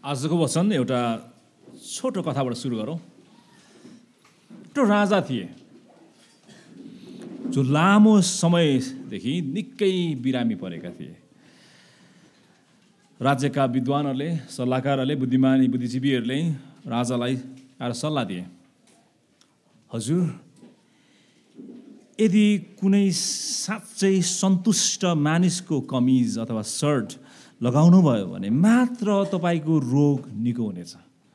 आजको वचन एउटा छोटो कथाबाट सुरु गरौँ। एउटा राजा थिए जो लामो समयदेखि निकै बिरामी परेका थिए। राज्यका विद्वानहरूले, सल्लाहकारहरूले, बुद्धिजीवीहरूले राजालाई आएर सल्लाह दिए, हजुर, यदि कुनै साँच्चै सन्तुष्ट मानिसको कमिज अथवा सर्ट लगाउनु भयो भने मात्र तपाईँको रोग निको हुनेछ।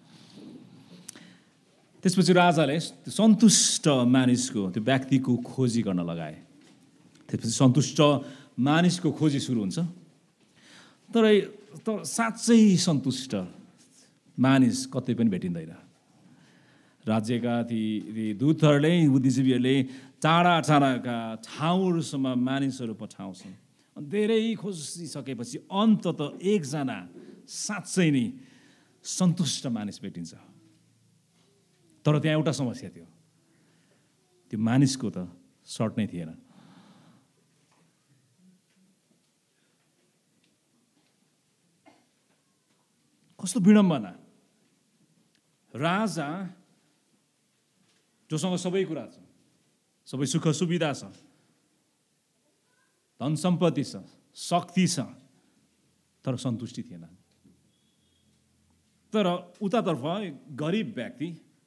त्यसपछि राजाले सन्तुष्ट मानिसको, त्यो व्यक्तिको खोजी गर्न लगाए। त्यसपछि सन्तुष्ट मानिसको खोजी सुरु हुन्छ। तर साँच्चै सन्तुष्ट मानिस कतै पनि भेटिँदैन। राज्यका ती दूतहरूले, बुद्धिजीवीहरूले टाढा टाढाका ठाउँहरूसम्म मानिसहरू पठाउँछन्। धेरै खोजिसकेपछि अन्ततः एकजना साँच्चै नै सन्तुष्ट मानिस भेटिन्छ। तर त्यहाँ एउटा समस्या थियो, त्यो मानिसको त सर्ट नै थिएन। कस्तो विडम्बना! राजा जोसँग सबै कुरा छ, सबै सुख सुविधा छ, धन सम्पत्ति छ, शक्ति छ, तर सन्तुष्टि थिएन। तर उतातर्फ गरिब व्यक्ति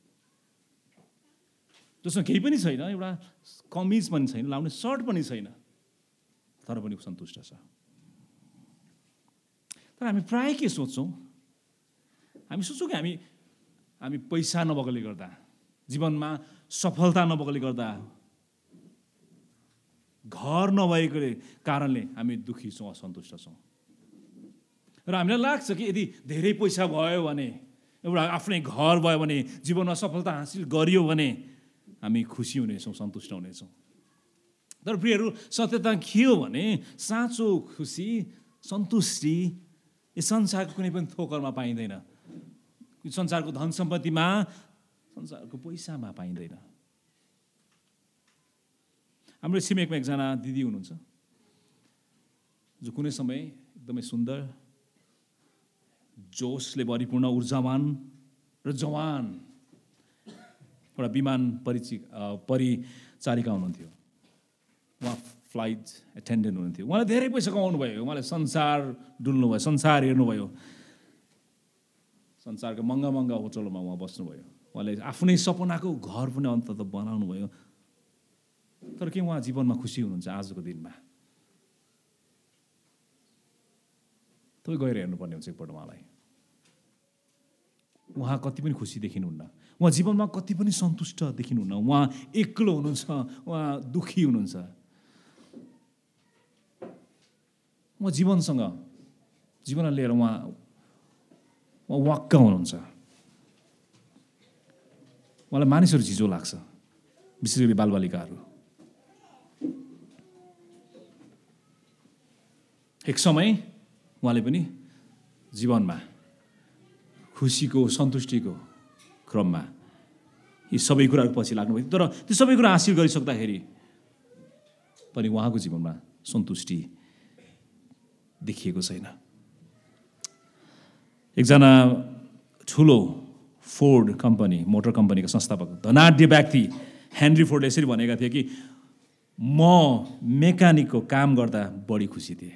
जसमा केही पनि छैन, एउटा कमिज पनि छैन, लाउने सर्ट पनि छैन, तर पनि सन्तुष्ट छ। तर हामी प्रायः के सोच्छौँ? हामी सोच्छौँ कि हामी पैसा नभएकोले गर्दा, जीवनमा सफलता नभएकोले गर्दा, घर नभएको कारणले हामी दुखी छौँ, असन्तुष्ट छौँ। र हामीलाई लाग्छ कि यदि धेरै पैसा भयो भने, एउटा आफ्नै घर भयो भने, जीवनमा सफलता हासिल गरियो भने हामी खुसी हुनेछौँ, सन्तुष्ट हुनेछौँ। तर प्रियहरू, सत्यता के हो भने साँचो खुसी, सन्तुष्टि यस संसारको कुनै पनि थोकरमा पाइँदैन। संसारको धन सम्पत्तिमा, संसारको पैसामा पाइँदैन। हाम्रो छिमेकमा एकजना दिदी हुनुहुन्छ जो कुनै समय एकदमै सुन्दर, जोसले भरिपूर्ण, ऊर्जावान र जवान एउटा विमान परिचारिका हुनुहुन्थ्यो। उहाँ फ्लाइट एटेन्डेन्ट हुनुहुन्थ्यो। उहाँले धेरै पैसा कमाउनु भयो, उहाँले संसार डुल्नुभयो, संसार हेर्नुभयो, संसारको महँगा महँगा होटलमा उहाँ बस्नुभयो। उहाँले आफ्नै सपनाको घर पनि अन्ततः बनाउनु भयो। तर के उहाँ जीवनमा खुसी हुनुहुन्छ आजको दिनमा? तपाईँ गएर हेर्नुपर्ने हुन्छ एकपल्ट उहाँलाई। उहाँ कति पनि खुसी देखिनुहुन्न, उहाँ जीवनमा कति पनि सन्तुष्ट देखिनुहुन्न। उहाँ एक्लो हुनुहुन्छ, उहाँ दुखी हुनुहुन्छ। उहाँ जीवनलाई लिएर उहाँ वाक्क हुनुहुन्छ। उहाँलाई मानिसहरू झिझो लाग्छ, विशेष गरी बालबालिकाहरू। एक समय उहाँले पनि जीवनमा खुसीको, सन्तुष्टिको क्रममा यी सबै कुराहरू पछि लाग्नुभयो। तर त्यो सबै कुरा हासिल गरिसक्दाखेरि पनि उहाँको जीवनमा सन्तुष्टि देखिएको छैन। एकजना ठुलो फोर्ड कम्पनी, मोटर कम्पनीका संस्थापक, धनाढ्य व्यक्ति हेनरी फोर्डले यसरी भनेका थिए कि म मेकानिकको काम गर्दा बढी खुसी थिएँ।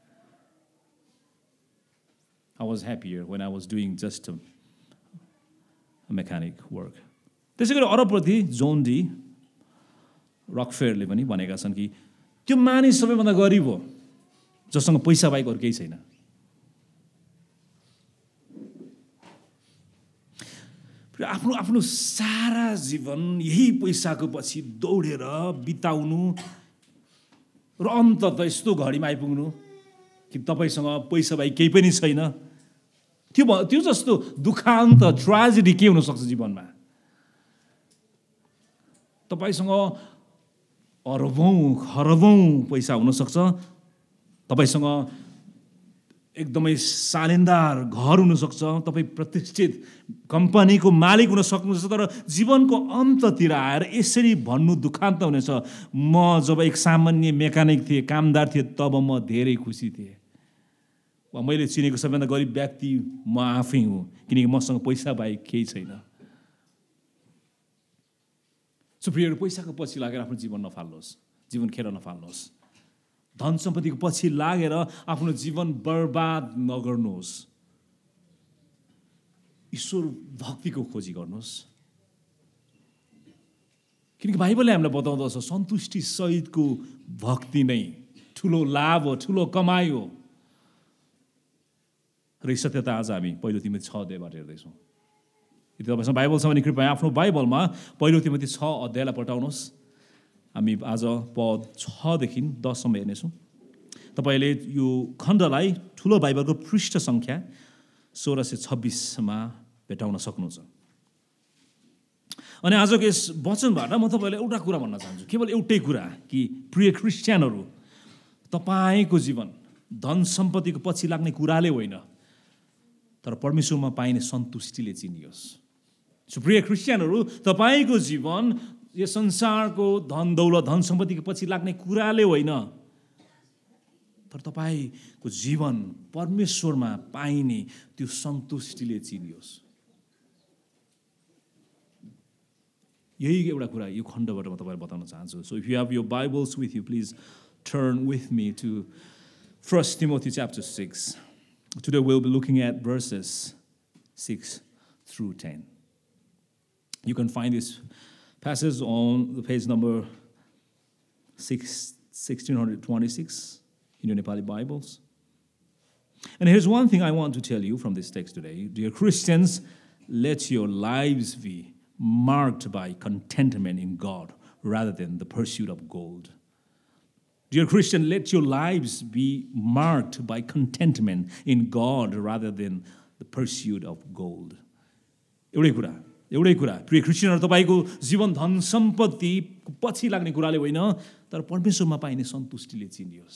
I was happier when I was doing just a mechanic work. त्यसै गरी अरबपति जोन डी रकफेलरले पनि भनेका छन् कि त्यो मानिस सबैभन्दा गरिब हो जससँग पैसा बाहेक अरू केही छैन। आफ्नो सारा जीवन यही पैसाको पछि दौडेर बिताउनु र अन्ततः यस्तो घडीमा आइपुग्नु कि तपाईँसँग पैसा बाहेक केही पनि छैन, त्यो जस्तो दुखान्त, ट्रेजेडी के हुनसक्छ जीवनमा? तपाईँसँग अरबौँ खरबौँ पैसा हुनसक्छ, तपाईँसँग एकदमै शानदार घर हुनसक्छ, तपाईँ प्रतिष्ठित कम्पनीको मालिक हुन सक्नुहुन्छ, तर जीवनको अन्ततिर आएर यसरी भन्नु दुखान्त हुनेछ, म जब एक सामान्य मेकानिक थिएँ, कामदार थिएँ, तब म धेरै खुसी थिएँ। वा मैले चिनेको सबैभन्दा गरिब व्यक्ति म आफै हुँ, किनकि मसँग पैसा बाहेक केही छैन। सो प्रियहरू, पैसाको पछि लागेर आफ्नो जीवन नफाल्नुहोस्, जीवन खेर नफाल्नुहोस्। धन सम्पत्तिको पछि लागेर आफ्नो जीवन बर्बाद नगर्नुहोस्। ईश्वर भक्तिको खोजी गर्नुहोस्, किनकि बाइबलले हामीलाई बताउँदछ सन्तुष्टि सहितको भक्ति नै ठुलो लाभ हो, ठुलो कमाइ हो। र यो सत्यता आज हामी पहिलो तिमोथी 6 हेर्दैछौँ। यदि तपाईँसँग बाइबल छ भने कृपया आफ्नो बाइबलमा पहिलो तिमोथी 6 पल्टाउनुहोस्। हामी आज पद 6देखि 10 हेर्नेछौँ। तपाईँले यो खण्डलाई ठुलो बाइबलको पृष्ठ सङ्ख्या 1626 भेटाउन सक्नुहुन्छ। अनि आजको यस वचनबाट म तपाईँलाई एउटा कुरा भन्न चाहन्छु, केवल एउटै कुरा, कि प्रिय क्रिस्चियनहरू, तपाईँको जीवन धन सम्पत्तिको पछि लाग्ने कुराले होइन, तर परमेश्वरमा पाइने सन्तुष्टिले चिनियोस्। सो प्रिय क्रिस्चियनहरू, तपाईँको जीवन यो संसारको धन दौलत धन सम्पत्तिको पछि लाग्ने कुराले होइन, तर तपाईँको जीवन परमेश्वरमा पाइने त्यो सन्तुष्टिले चिनियोस्। यही एउटा कुरा यो खण्डबाट म तपाईँलाई बताउन चाहन्छु। So if you have your Bibles with you, please turn with me to 1 Timothy chapter 6. Today we'll be looking at verses 6 through 10. You can find this passage on the page number 1626 in your Nepali Bibles. And here's one thing I want to tell you from this text today. Dear Christians, let your lives be marked by contentment in God rather than the pursuit of gold. Dear Christian, let your lives be marked by contentment in God rather than the pursuit of gold. एउटै कुरा प्रिय क्रिस्चियनहरू, तपाईँको जीवन धन सम्पत्ति पछि लाग्ने कुराले होइन, तर परमेश्वरमा पाइने सन्तुष्टिले चिनियोस्।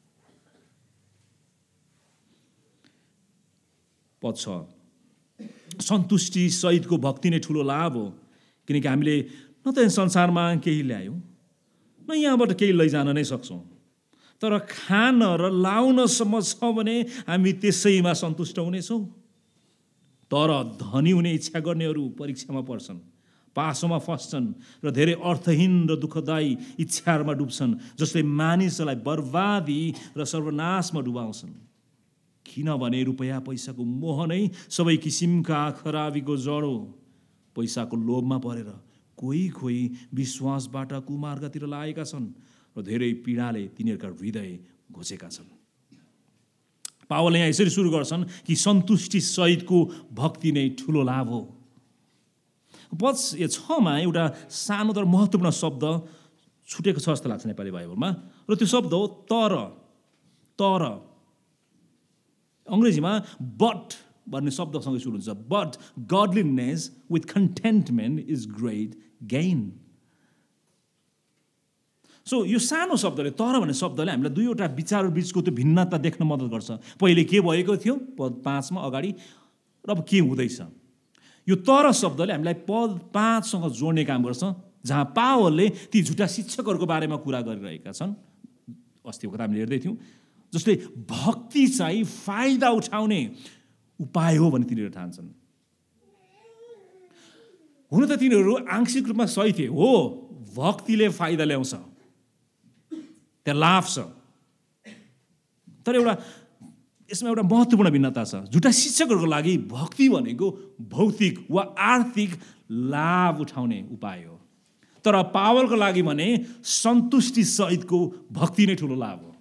पद 6, सन्तुष्टि सहितको भक्ति नै ठुलो लाभ हो, किनकि हामीले न त संसारमा केही ल्यायौँ, न यहाँबाट केही लैजान नै सक्छौँ, तर खान र लाउनसम्म छ भने हामी त्यसैमा सन्तुष्ट हुनेछौँ। तर धनी हुने इच्छा गर्नेहरू परीक्षामा पर्छन्, पासोमा फस्छन् र धेरै अर्थहीन र दुःखदायी इच्छाहरूमा डुब्छन्, जसले मानिसलाई बर्बादी र सर्वनाशमा डुबाउँछन्। किनभने रुपैयाँ पैसाको मोह नै सबै किसिमका खराबीको जड हो। पैसाको लोभमा परेर कोही विश्वासबाट कुमार्गतिर लागेका छन् र धेरै पीडाले तिनीहरूका हृदय घोचेका छन्। पावलले यहाँ यसरी सुरु गर्छन् कि सन्तुष्टि सहितको भक्ति नै ठुलो लाभ हो। पद 6मा एउटा सानो तर महत्त्वपूर्ण शब्द छुटेको छ जस्तो लाग्छ नेपाली बाइबलमा, र त्यो शब्द हो तर। अङ्ग्रेजीमा बट भन्ने शब्दसँग सुरु हुन्छ। But godliness with contentment is great gain. So यो सानो शब्दले, तर भन्ने शब्दले हामीलाई दुईवटा विचारहरू बिचको त्यो भिन्नता देख्न मद्दत गर्छ। पहिले के भएको थियो पद 5मा अगाडि, र अब के हुँदैछ। यो तर शब्दले हामीलाई पद 5सँग जोड्ने काम गर्छ, जहाँ पावलले ती झुटा शिक्षकहरूको बारेमा कुरा गरिरहेका छन्। अस्तिको कथा हामीले हेर्दै थियौँ, जसले भक्ति चाहिँ फाइदा उठाउने उपाय हो भने तिनीहरू ठान्छन्। हुन त तिनीहरू आंशिक रूपमा सही थिए, हो भक्तिले फाइदा ल्याउँछ, त्यहाँ लाभ छ, तर यसमा एउटा महत्त्वपूर्ण भिन्नता छ। झुटा शिक्षकहरूको लागि भक्ति भनेको भौतिक वा आर्थिक लाभ उठाउने उपाय हो, तर पावलको लागि भने सन्तुष्टि सहितको भक्ति नै ठुलो लाभ हो।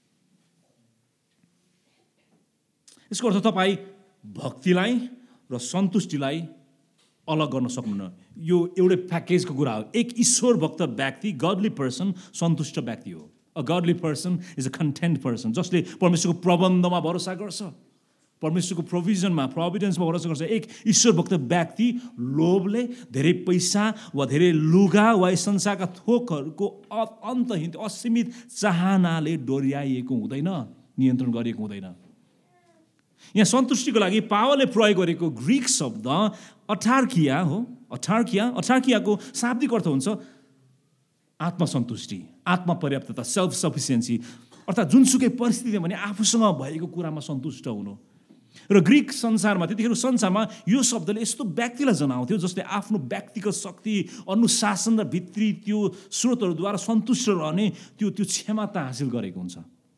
यसको अर्थ तपाईँ भक्तिलाई र सन्तुष्टिलाई अलग गर्न सक्नुहुन्न। यो एउटै प्याकेजको कुरा हो। एक ईश्वर भक्त व्यक्ति, गडली पर्सन सन्तुष्ट व्यक्ति हो। A godly person is a content person, जसले परमेश्वरको प्रबन्धमा भरोसा गर्छ, परमेश्वरको प्रोभिडेन्समा भरोसा गर्छ। एक ईश्वर भक्त व्यक्ति लोभले, धेरै पैसा वा धेरै लुगा वा संसारका थोकहरूको अन्तहीन असीमित चाहनाले डोर्याइएको हुँदैन, नियन्त्रण गरिएको हुँदैन। यहाँ सन्तुष्टिको लागि पावलले प्रयोग गरेको ग्रीक शब्द अठार्किया हो। अठार्कियाको शाब्दिक अर्थ हुन्छ आत्मसन्तुष्टि, आत्मपर्याप्तता, सेल्फ सफिसियन्सी। अर्थात् जुनसुकै परिस्थिति भने आफूसँग भएको कुरामा सन्तुष्ट हुनु। र ग्रिक संसारमा त्यतिखेर संसारमा यो शब्दले यस्तो व्यक्तिलाई जनाउँथ्यो जसले आफ्नो व्यक्तिगत शक्ति, अनुशासन र भित्री त्यो स्रोतहरूद्वारा सन्तुष्ट रहने त्यो क्षमता हासिल गरेको हुन्छ।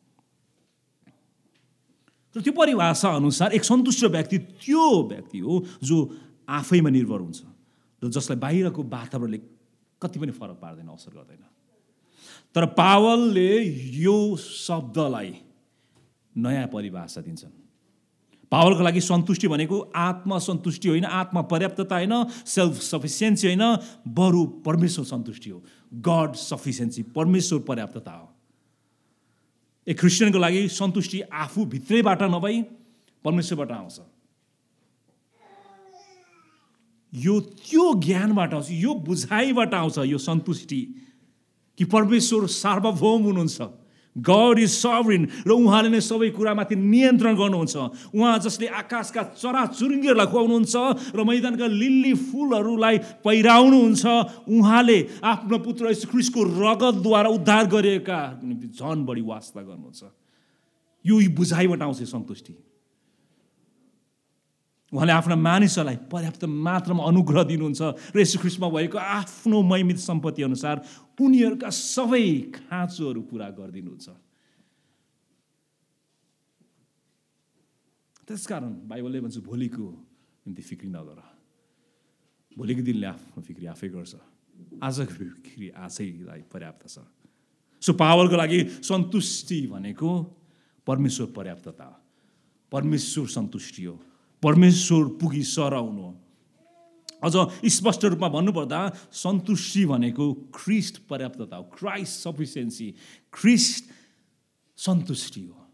र त्यो परिभाषा अनुसार एक सन्तुष्ट व्यक्ति त्यो व्यक्ति हो जो आफैमा निर्भर हुन्छ र जसलाई बाहिरको वातावरणले कति पनि फरक पार्दैन, असर गर्दैन। तर पावलले यो शब्दलाई नयाँ परिभाषा दिन्छन्। पावलको लागि सन्तुष्टि भनेको आत्मसन्तुष्टि होइन, आत्मपर्याप्तता होइन, सेल्फ सफिसियन्सी होइन, बरु परमेश्वर सन्तुष्टि हो। गड सफिसियन्सी, परमेश्वर पर्याप्तता हो। एक क्रिस्चियनको लागि सन्तुष्टि आफू भित्रैबाट नभई परमेश्वरबाट आउँछ। यो त्यो ज्ञानबाट आउँछ, यो बुझाइबाट आउँछ यो सन्तुष्टि कि परमेश्वर सार्वभौम हुनुहुन्छ। गड इज सभरिन र उहाँले नै सबै कुरामाथि नियन्त्रण गर्नुहुन्छ। उहाँ जसले आकाशका चराचुरुङ्गीहरूलाई खुवाउनुहुन्छ र मैदानका लिल्ली फुलहरूलाई पहिराउनुहुन्छ, उहाँले आफ्नो पुत्र यीशु ख्रीष्टको रगतद्वारा उद्धार गरिएका निम्ति झन बढी वास्ता गर्नुहुन्छ। यो बुझाइबाट आउँछ सन्तुष्टि। उहाँले आफ्ना मानिसहरूलाई पर्याप्त मात्रामा अनुग्रह दिनुहुन्छ र यीशु ख्रीष्टमा भएको आफ्नो महिमित सम्पत्ति अनुसार उनीहरूका सबै खाँचोहरू पुरा गरिदिनुहुन्छ। त्यसकारण बाइबलले भन्छ भोलिको निम्ति फिक्री नगर, भोलिको दिनले आफ्नो फिक्री आफै गर्छ, आजको फिक्री आजैलाई पर्याप्त छ। सो पावलको लागि सन्तुष्टि भनेको परमेश्वर पर्याप्तता, परमेश्वर सन्तुष्टि हो, परमेश्वर पुगी सराउनु। अझ स्पष्ट रूपमा भन्नुपर्दा सन्तुष्टि भनेको ख्रीष्ट पर्याप्तता हो, क्राइस्ट सफिसियन्सी, ख्रीष्ट सन्तुष्टि हो।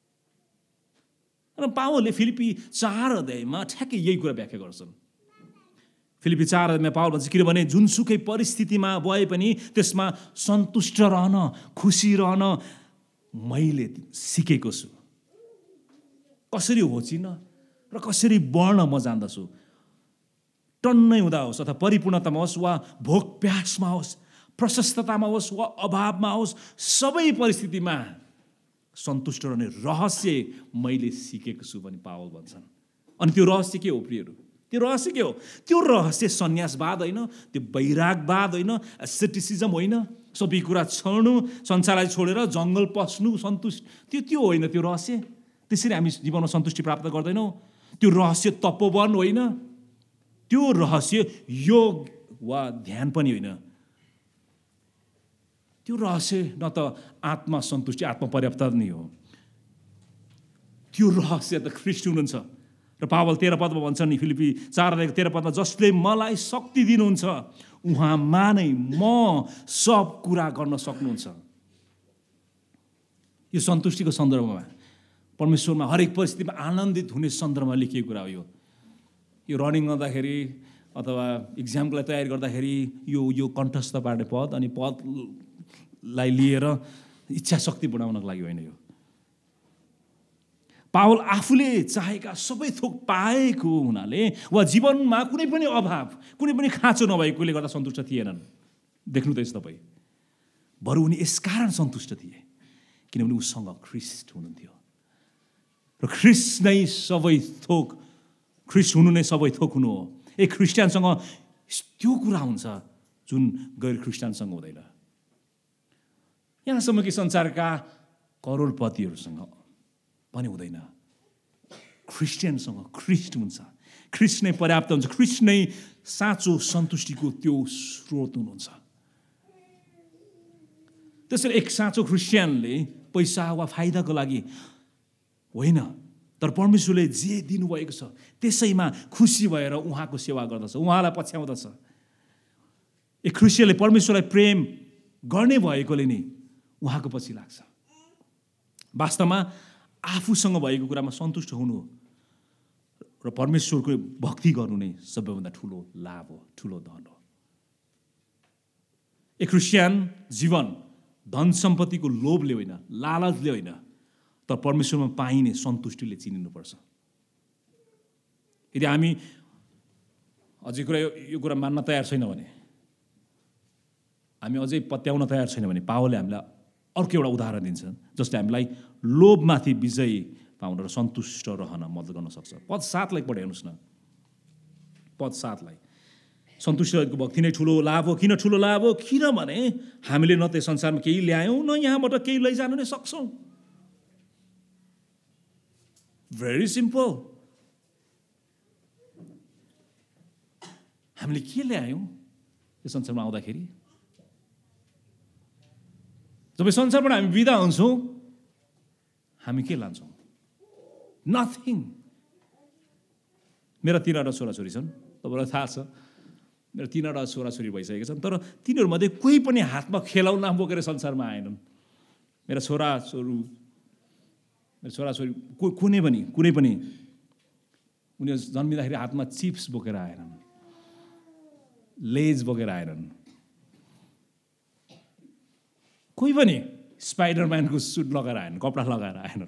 र पावलले फिलिपी 4 अध्यायमा ठ्याक्कै यही कुरा व्याख्या गर्छन्। फिलिपी 4 अध्यायमा पावल भन्छ किनभने जुनसुकै परिस्थितिमा भए पनि त्यसमा सन्तुष्ट रहन, खुसी रहन मैले सिकेको छु। कसरी होचिन र कसरी बढ्न म जान्दछु। टन्नै हुँदा होस् अथवा परिपूर्णतामा होस् वा भोक प्यासमा होस्, प्रशस्ततामा होस् वा अभावमा होस्, सबै परिस्थितिमा सन्तुष्ट रहने रहस्य मैले सिकेको छु भनी पावल भन्छन्। अनि त्यो रहस्य के हो प्रियहरू? त्यो रहस्य के हो? त्यो रहस्य सन्यासवाद होइन, त्यो वैरागवाद होइन, एसेटिसिजम होइन, सबै कुरा छोड्नु, संसारलाई छोडेर जङ्गल पस्नु सन्तुष्ट, त्यो होइन त्यो रहस्य। त्यसरी हामी जीवनमा सन्तुष्टि प्राप्त गर्दैनौँ। त्यो रहस्य तपोवन होइन, त्यो रहस्य योग वा ध्यान पनि होइन। त्यो रहस्य न त आत्मा सन्तुष्टि, आत्मपर्याप्तता नै हो। त्यो रहस्य त ख्रीष्ट हुनुहुन्छ। र पावल 13 पदमा भन्छ नि, फिलिपी 4:13 पदमा, जसले मलाई शक्ति दिनुहुन्छ उहाँमा नै म सब कुरा गर्न सक्नुहुन्छ। यो सन्तुष्टिको सन्दर्भमा परमेश्वरमा हरेक परिस्थितिमा आनन्दित हुने सन्दर्भमा लेखिएको कुरा हो। यो रनिङ गर्दाखेरि अथवा इक्जामको लागि तयारी गर्दाखेरि यो कण्ठस्थ पार्ने पद अनि पदलाई लिएर इच्छा शक्ति बढाउनको लागि होइन। यो पावल आफूले चाहेका सबै थोक पाएको हुनाले वा जीवनमा कुनै पनि अभाव, कुनै पनि खाँचो नभएकोले गर्दा सन्तुष्ट थिएनन्। देख्नु त यस तपाईँ, बरु उनी यसकारण सन्तुष्ट थिए किनभने उसँग ख्रीष्ट हुनुहुन्थ्यो र ख्रीष्ट नै सबै थोक, ख्रीष्ट हुनु नै सबै थोक हुनु हो। एक ख्रिस्टियनसँग त्यो कुरा हुन्छ जुन गैर ख्रिस्टियनसँग हुँदैन। यहाँसम्म कि संसारका करोडपतिहरूसँग पनि हुँदैन। ख्रिस्टियनसँग ख्रीष्ट हुन्छ, ख्रीष्ट नै पर्याप्त हुन्छ, ख्रीष्ट नै साँचो सन्तुष्टिको त्यो स्रोत हुनुहुन्छ। त्यसैले एक साँचो ख्रिस्टियनले पैसा वा फाइदाको लागि होइन, तर परमेश्वरले जे दिनुभएको छ त्यसैमा खुसी भएर उहाँको सेवा गर्दछ, उहाँलाई पछ्याउँदछ। एक ख्रिस्टियनले परमेश्वरलाई प्रेम गर्ने भएकोले नै उहाँको पछि लाग्छ। वास्तवमा आफूसँग भएको कुरामा सन्तुष्ट हुनु र परमेश्वरको भक्ति गर्नु नै सबैभन्दा ठुलो लाभ हो, ठुलो धन हो। एक ख्रिस्टियन जीवन धन सम्पत्तिको लोभले होइन, लालचले होइन, तर परमेश्वरमा पाइने सन्तुष्टिले चिनिनुपर्छ। यदि हामी अझै यो कुरा मान्न तयार छैन भने, हामी अझै पत्याउन तयार छैन भने पावलले हामीलाई अर्को एउटा उदाहरण दिन्छ जसले हामीलाई लोभमाथि विजय पाउन र सन्तुष्ट रहन मद्दत गर्न सक्छ। पद 7 पढे हेर्नुहोस् न। पद 7 सन्तुष्ट रहेको भक्ति नै ठुलो लाभ हो। किन ठुलो लाभ हो? किनभने हामीले न त संसारमा केही ल्यायौँ न यहाँबाट केही लैजान नै सक्छौँ। Very simple. हामीले के ल्यायौँ यो संसारमा आउँदाखेरि? जब संसारबाट हामी बिदा हुन्छौँ हामी के लान्छौँ? नथिङ। मेरा 3वटा छोराछोरी छन्, तपाईँलाई थाहा छ। मेरो 3वटा छोराछोरी भइसकेका छन्, तर तिनीहरूमध्ये कोही पनि हातमा खेलौना बोकेर संसारमा आएनन्। मेरा छोराछोरी कुनै पनि उनीहरू जन्मिँदाखेरि हातमा चिप्स बोकेर आएनन्, लेज बोकेर आएनन्। कोही पनि स्पाइडरम्यानको सुट लगाएर आएन, कपडा लगाएर आएनन्।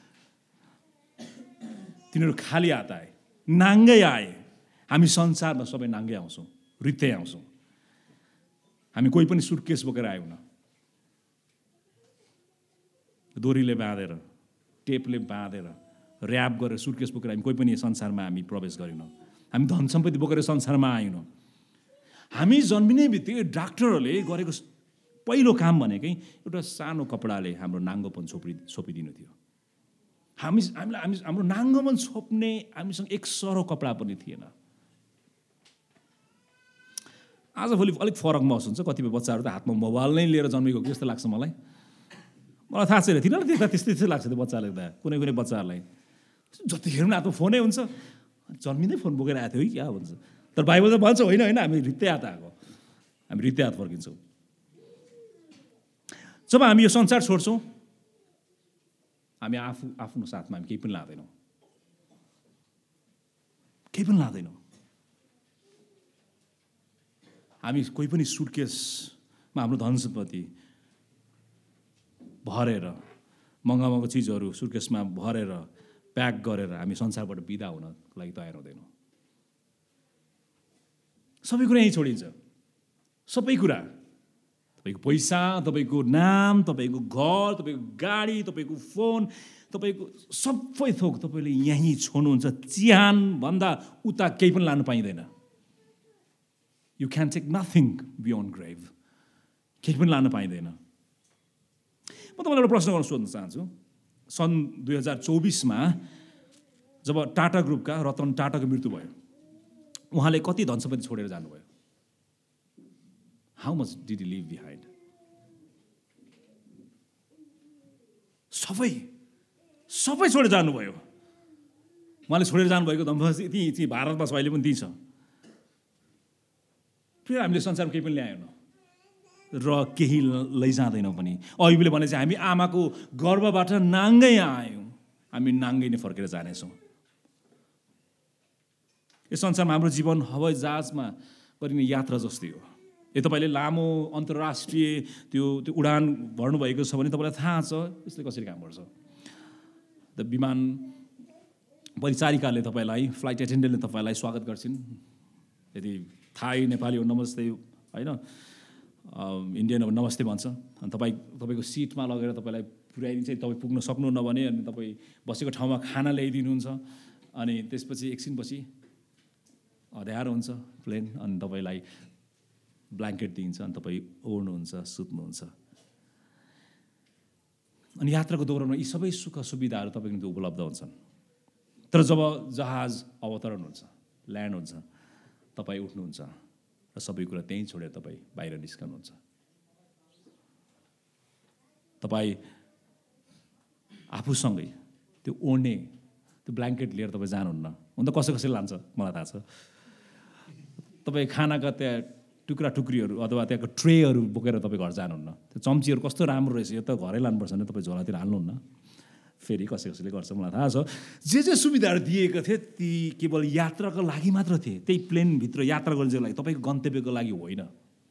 तिनीहरू खाली हात आए, नाङ्गै आए। हामी संसारमा सबै नाङ्गै आउँछौँ, रित्तै आउँछौँ। हामी कोही पनि सुटकेस बोकेर आएनौँ। दोरीले बाँधेर, टेपले बाँधेर, ऱ्याप गरेर सुटकेस बोकेर हामी कोही पनि संसारमा हामी प्रवेश गरेनौँ। हामी धन सम्पत्ति बोकेर संसारमा आएनौँ। हामी जन्मिने बित्तिकै डाक्टरहरूले गरेको पहिलो काम भनेकै एउटा सानो कपडाले हाम्रो नाङ्गोपन छोपिदिनु थियो। हाम्रो नाङ्गोपन छोप्ने हामीसँग एक सरो कपडा पनि थिएन। आजभोलि अलिक फरक महसुस हुन्छ। कतिपय बच्चाहरू त हातमा मोबाइल नै लिएर जन्मेको जस्तो लाग्छ मलाई थाहा छैन। तिनीहरूलाई त्यस्तै लाग्छ त्यो बच्चालाई त। कुनै बच्चाहरूलाई जतिखेर पनि हातमा फोनै हुन्छ, जन्मिँदै फोन बोकेर आएको थियो कि क्या भन्छ। तर बाइबल त भन्छ होइन हामी रित्तै हात आएको, हामी रित्तै हात फर्किन्छौँ। जब हामी यो संसार छोड्छौँ हामी आफ्नो साथमा हामी केही पनि लाँदैनौँ, हामी कोही पनि सुटकेसमा हाम्रो धन सम्पत्ति भरेर, महँगा चिजहरू सुटकेसमा भरेर प्याक गरेर हामी संसारबाट बिदा हुनको लागि तयार हुँदैनौँ। सबै कुरा यहीँ छोडिन्छ। सबै कुरा, तपाईँको पैसा, तपाईँको नाम, तपाईँको घर, तपाईँको गाडी, तपाईँको फोन, तपाईँको सबै थोक तपाईँले यहीँ छोड्नुहुन्छ। चिहानभन्दा उता केही पनि लानु पाइँदैन। You can take nothing beyond grave. केही पनि लानु पाइँदैन। म तपाईँलाई एउटा प्रश्न गर्न सोध्न चाहन्छु। सन् 2024 जब टाटा ग्रुपका रतन टाटाको मृत्यु भयो, उहाँले कति धन सम्पत्ति छोडेर जानुभयो? How much did he leave behind? सबै छोडेर जानुभयो। उहाँले छोडेर जानुभएको धन भारतमा छ, अहिले पनि त्यही छ। फेरि हामीले संसारमा केही पनि ल्याएनौँ र केही लैजाँदैनौँ पनि। अयुबले भने चाहिँ हामी आमाको गर्भबाट नाङ्गै आयौँ, हामी नाङ्गै नै फर्केर जानेछौँ। यस संसारमा हाम्रो जीवन हवाई जहाजमा गरिने यात्रा जस्तै हो। तपाईँले लामो अन्तर्राष्ट्रिय त्यो उडान भर्नुभएको छ भने तपाईँलाई थाहा छ यसले कसरी काम गर्छ। विमान परिचारिकाले तपाईँलाई, फ्लाइट एटेन्डेन्टले तपाईँलाई स्वागत गर्छन्। यदि थाई नेपाली हो नमस्ते, होइन इन्डियन हो नमस्ते भन्छ। अनि तपाईँको सिटमा लगेर तपाईँलाई पुर्याइदिन्छ। तपाईँ पुग्न सक्नुहुन्न भने अनि तपाईँ बसेको ठाउँमा खाना ल्याइदिनुहुन्छ। अनि त्यसपछि एकछिनपछि अँध्यारो हुन्छ प्लेन, अनि तपाईँलाई ब्ल्याङ्केट दिइन्छ, अनि तपाईँ ओढ्नुहुन्छ, सुत्नुहुन्छ। अनि यात्राको दौरानमा यी सबै सुख सुविधाहरू तपाईँको निम्ति उपलब्ध हुन्छन्। तर जब जहाज अवतरण हुन्छ, ल्यान्ड हुन्छ, तपाईँ उठ्नुहुन्छ र सबै कुरा त्यहीँ छोडेर तपाईँ बाहिर निस्कनुहुन्छ। तपाईँ आफूसँगै त्यो ओढ्ने त्यो ब्ल्याङ्केट लिएर तपाईँ जानुहुन्न। हुन त कसैले लान्छ, मलाई थाहा छ। तपाईँ खानाका त्यहाँ टुक्रा टुक्रीहरू अथवा त्यहाँको ट्रेहरू बोकेर तपाईँ घर जानुहुन्न। त्यो चम्चीहरू कस्तो राम्रो रहेछ, यो त घरै लानुपर्छ भने तपाईँ झोलातिर हाल्नुहुन्न। फेरि कसैले गर्छ, मलाई थाहा छ। जे सुविधाहरू दिएका थिए ती केवल यात्राको लागि मात्र थिए। त्यही प्लेनभित्र यात्रा गर्नको लागि, तपाईँको गन्तव्यको लागि होइन।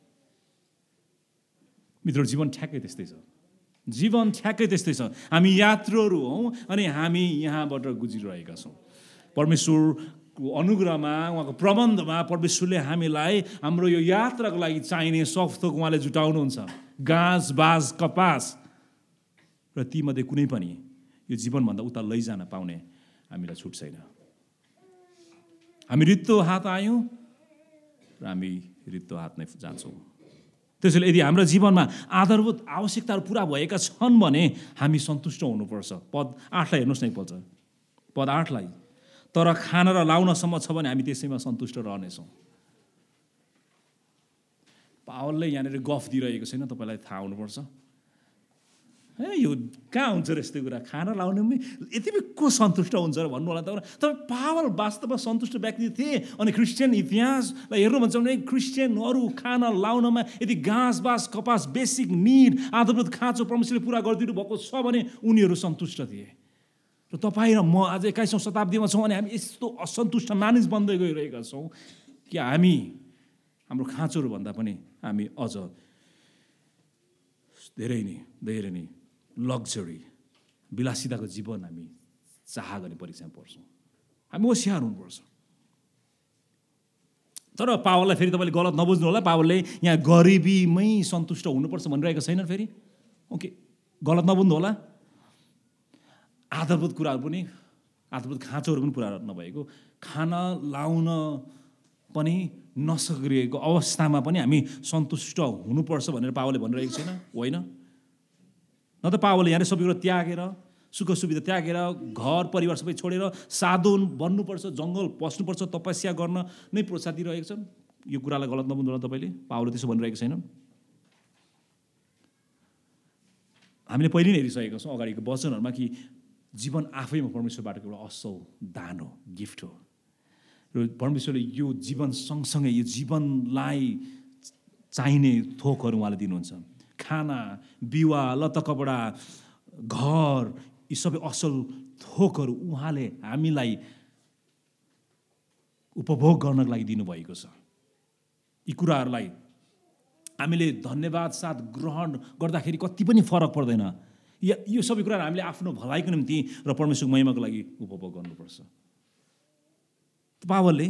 मित्र, जीवन ठ्याक्कै त्यस्तै छ। हामी यात्रुहरू हौँ अनि हामी यहाँबाट गुजिरहेका छौँ। परमेश्वरको अनुग्रहमा, उहाँको प्रबन्धमा परमेश्वरले हामीलाई हाम्रो यो यात्राको लागि चाहिने सब थोक उहाँले जुटाउनुहुन्छ। घाँस, बाँस, कपास र तीमध्ये कुनै पनि यो जीवनभन्दा उता लैजान पाउने हामीलाई छुट छैन। हामी रित्तो हात आयौँ र हामी रित्तो हात नै जान्छौँ। त्यसैले यदि हाम्रो जीवनमा आधारभूत आवश्यकताहरू पुरा भएका छन् भने हामी सन्तुष्ट हुनुपर्छ। पद 8लाई हेर्नुहोस् न एकपल्ट, पद 8लाई। तर खान र लाउनसम्म छ भने हामी त्यसैमा सन्तुष्ट रहनेछौँ। पावलले यहाँनिर गफ दिइरहेको छैन, तपाईँलाई थाहा हुनुपर्छ। यो कहाँ हुन्छ र यस्तो कुरा, खाना लाउनेमै यति को सन्तुष्ट हुन्छ र भन्नु होला। तर पावल वास्तवमा सन्तुष्ट व्यक्ति थिए। अनि क्रिस्चियन इतिहासलाई हेर्नु भन्छ भने क्रिस्चियनहरू खाना लाउनमा यदि घाँस बाँस कपास बेसिक निड आधारभूत खाँचो परमेश्वरले पुरा गरिदिनु भएको छ भने उनीहरू सन्तुष्ट थिए। र तपाईँ र म आज 21औं शताब्दीमा छौँ अनि हामी यस्तो असन्तुष्ट मानिस बन्दै गइरहेका छौँ कि हामी हाम्रो खाँचोहरू भन्दा पनि हामी अझ धेरै नै लग्जरी विलासिताको जीवन हामी चाह गर्ने परीक्षामा पर्छौँ। हामी होसियार हुनुपर्छ। तर पावललाई फेरि तपाईँले गलत नबुझ्नु होला। पावलले यहाँ गरिबीमै सन्तुष्ट हुनुपर्छ भनिरहेको छैन फेरि। ओके, गलत नबुझ्नु होला। आधारभूत कुराहरू पनि, आधारभूत खाँचोहरू पनि पुरा नभएको, खाना लाउन पनि नसकिरहेको अवस्थामा पनि हामी सन्तुष्ट हुनुपर्छ भनेर पावलले भनिरहेको छैन, होइन। न त पावलले यहाँ सबै कुरा त्यागेर, सुख सुविधा त्यागेर, घर परिवार सबै छोडेर साधु बन्नुपर्छ, जङ्गल पस्नुपर्छ, तपस्या गर्न नै प्रोत्साहन दिइरहेको छन्। यो कुरालाई गलत नबुझ्नु होला तपाईँले। पावलले त्यसो भनिरहेको छैन। हामीले पहिले नै हेरिसकेका छौँ अगाडिको वचनहरूमा कि जीवन आफैमा परमेश्वरबाट एउटा असल दान हो, गिफ्ट हो। र परमेश्वरले यो जीवन सँगसँगै यो जीवनलाई चाहिने थोकहरू उहाँले दिनुहुन्छ। खाना, विवाह, लत्ता कपडा, घर, यी सबै असल थोकहरू उहाँले हामीलाई उपभोग गर्नको लागि दिनुभएको छ। यी कुराहरूलाई हामीले धन्यवाद साथ ग्रहण गर्दाखेरि कति पनि फरक पर्दैन। यो सबै कुराहरू हामीले आफ्नो भलाइको निम्ति र परमेश्वरको महिमाको लागि उपभोग गर्नुपर्छ। पावलले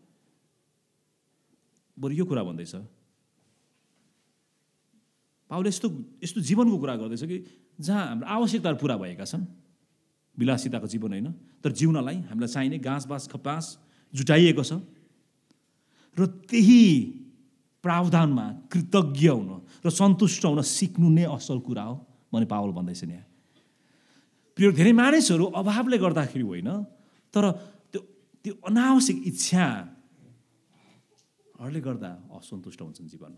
बरु यो कुरा भन्दैछ, पावलले यस्तो जीवनको कुरा गर्दैछ कि जहाँ हाम्रो आवश्यकताहरू पुरा भएका छन्, विलासिताको जीवन होइन, तर जिउनलाई हामीलाई चाहिने घाँस बाँस कपास जुटाइएको छ र त्यही प्रावधानमा कृतज्ञ हुन र सन्तुष्ट हुन सिक्नु नै असल कुरा हो भने पावल भन्दैछ नि। प्रिय, धेरै मानिसहरू अभावले गर्दाखेरि होइन, तर त्यो अनावश्यक इच्छाहरूले गर्दा असन्तुष्ट हुन्छन् जीवनमा।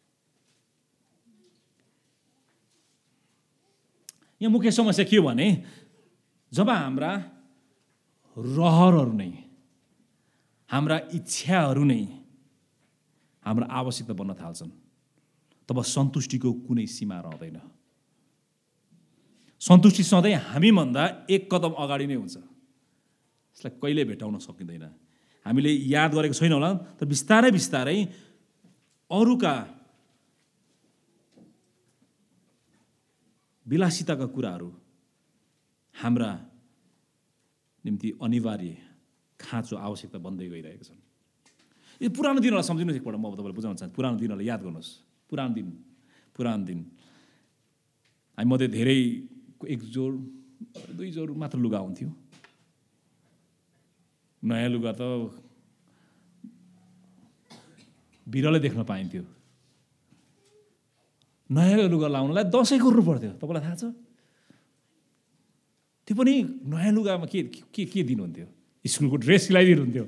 यहाँ मुख्य समस्या के हो भने जब हाम्रा रहरहरू नै, हाम्रा इच्छाहरू नै हाम्रो आवश्यकता बन्न थाल्छन्, तब सन्तुष्टिको कुनै सीमा रहँदैन। सन्तुष्टि सधैँ हामीभन्दा एक कदम अगाडि नै हुन्छ। यसलाई कहिले भेटाउन सकिँदैन। हामीले याद गरेको छैन होला, तर बिस्तारै बिस्तारै अरूका विलासिताका कुराहरू हाम्रा निम्ति अनिवार्य खाँचो आवश्यकता बन्दै गइरहेका छन्। यो पुरानो दिनहरूलाई सम्झिनुहोस् एकपल्ट। म तपाईँलाई बुझाउन चाहन्छु। पुरानो दिनहरूलाई याद गर्नुहोस्। पुरानो दिन हामीमध्ये धेरै एक जोड 2 जोड मात्र लुगा हुन्थ्यो। नयाँ लुगा त बिरलै देख्न पाइन्थ्यो। नयाँ लुगा लाउनलाई दसैँ गर्नु पर्थ्यो। तपाईँलाई थाहा छ? त्यो पनि नयाँ लुगामा के दिनुहुन्थ्यो? स्कुलको ड्रेस सिलाइदिनुहुन्थ्यो।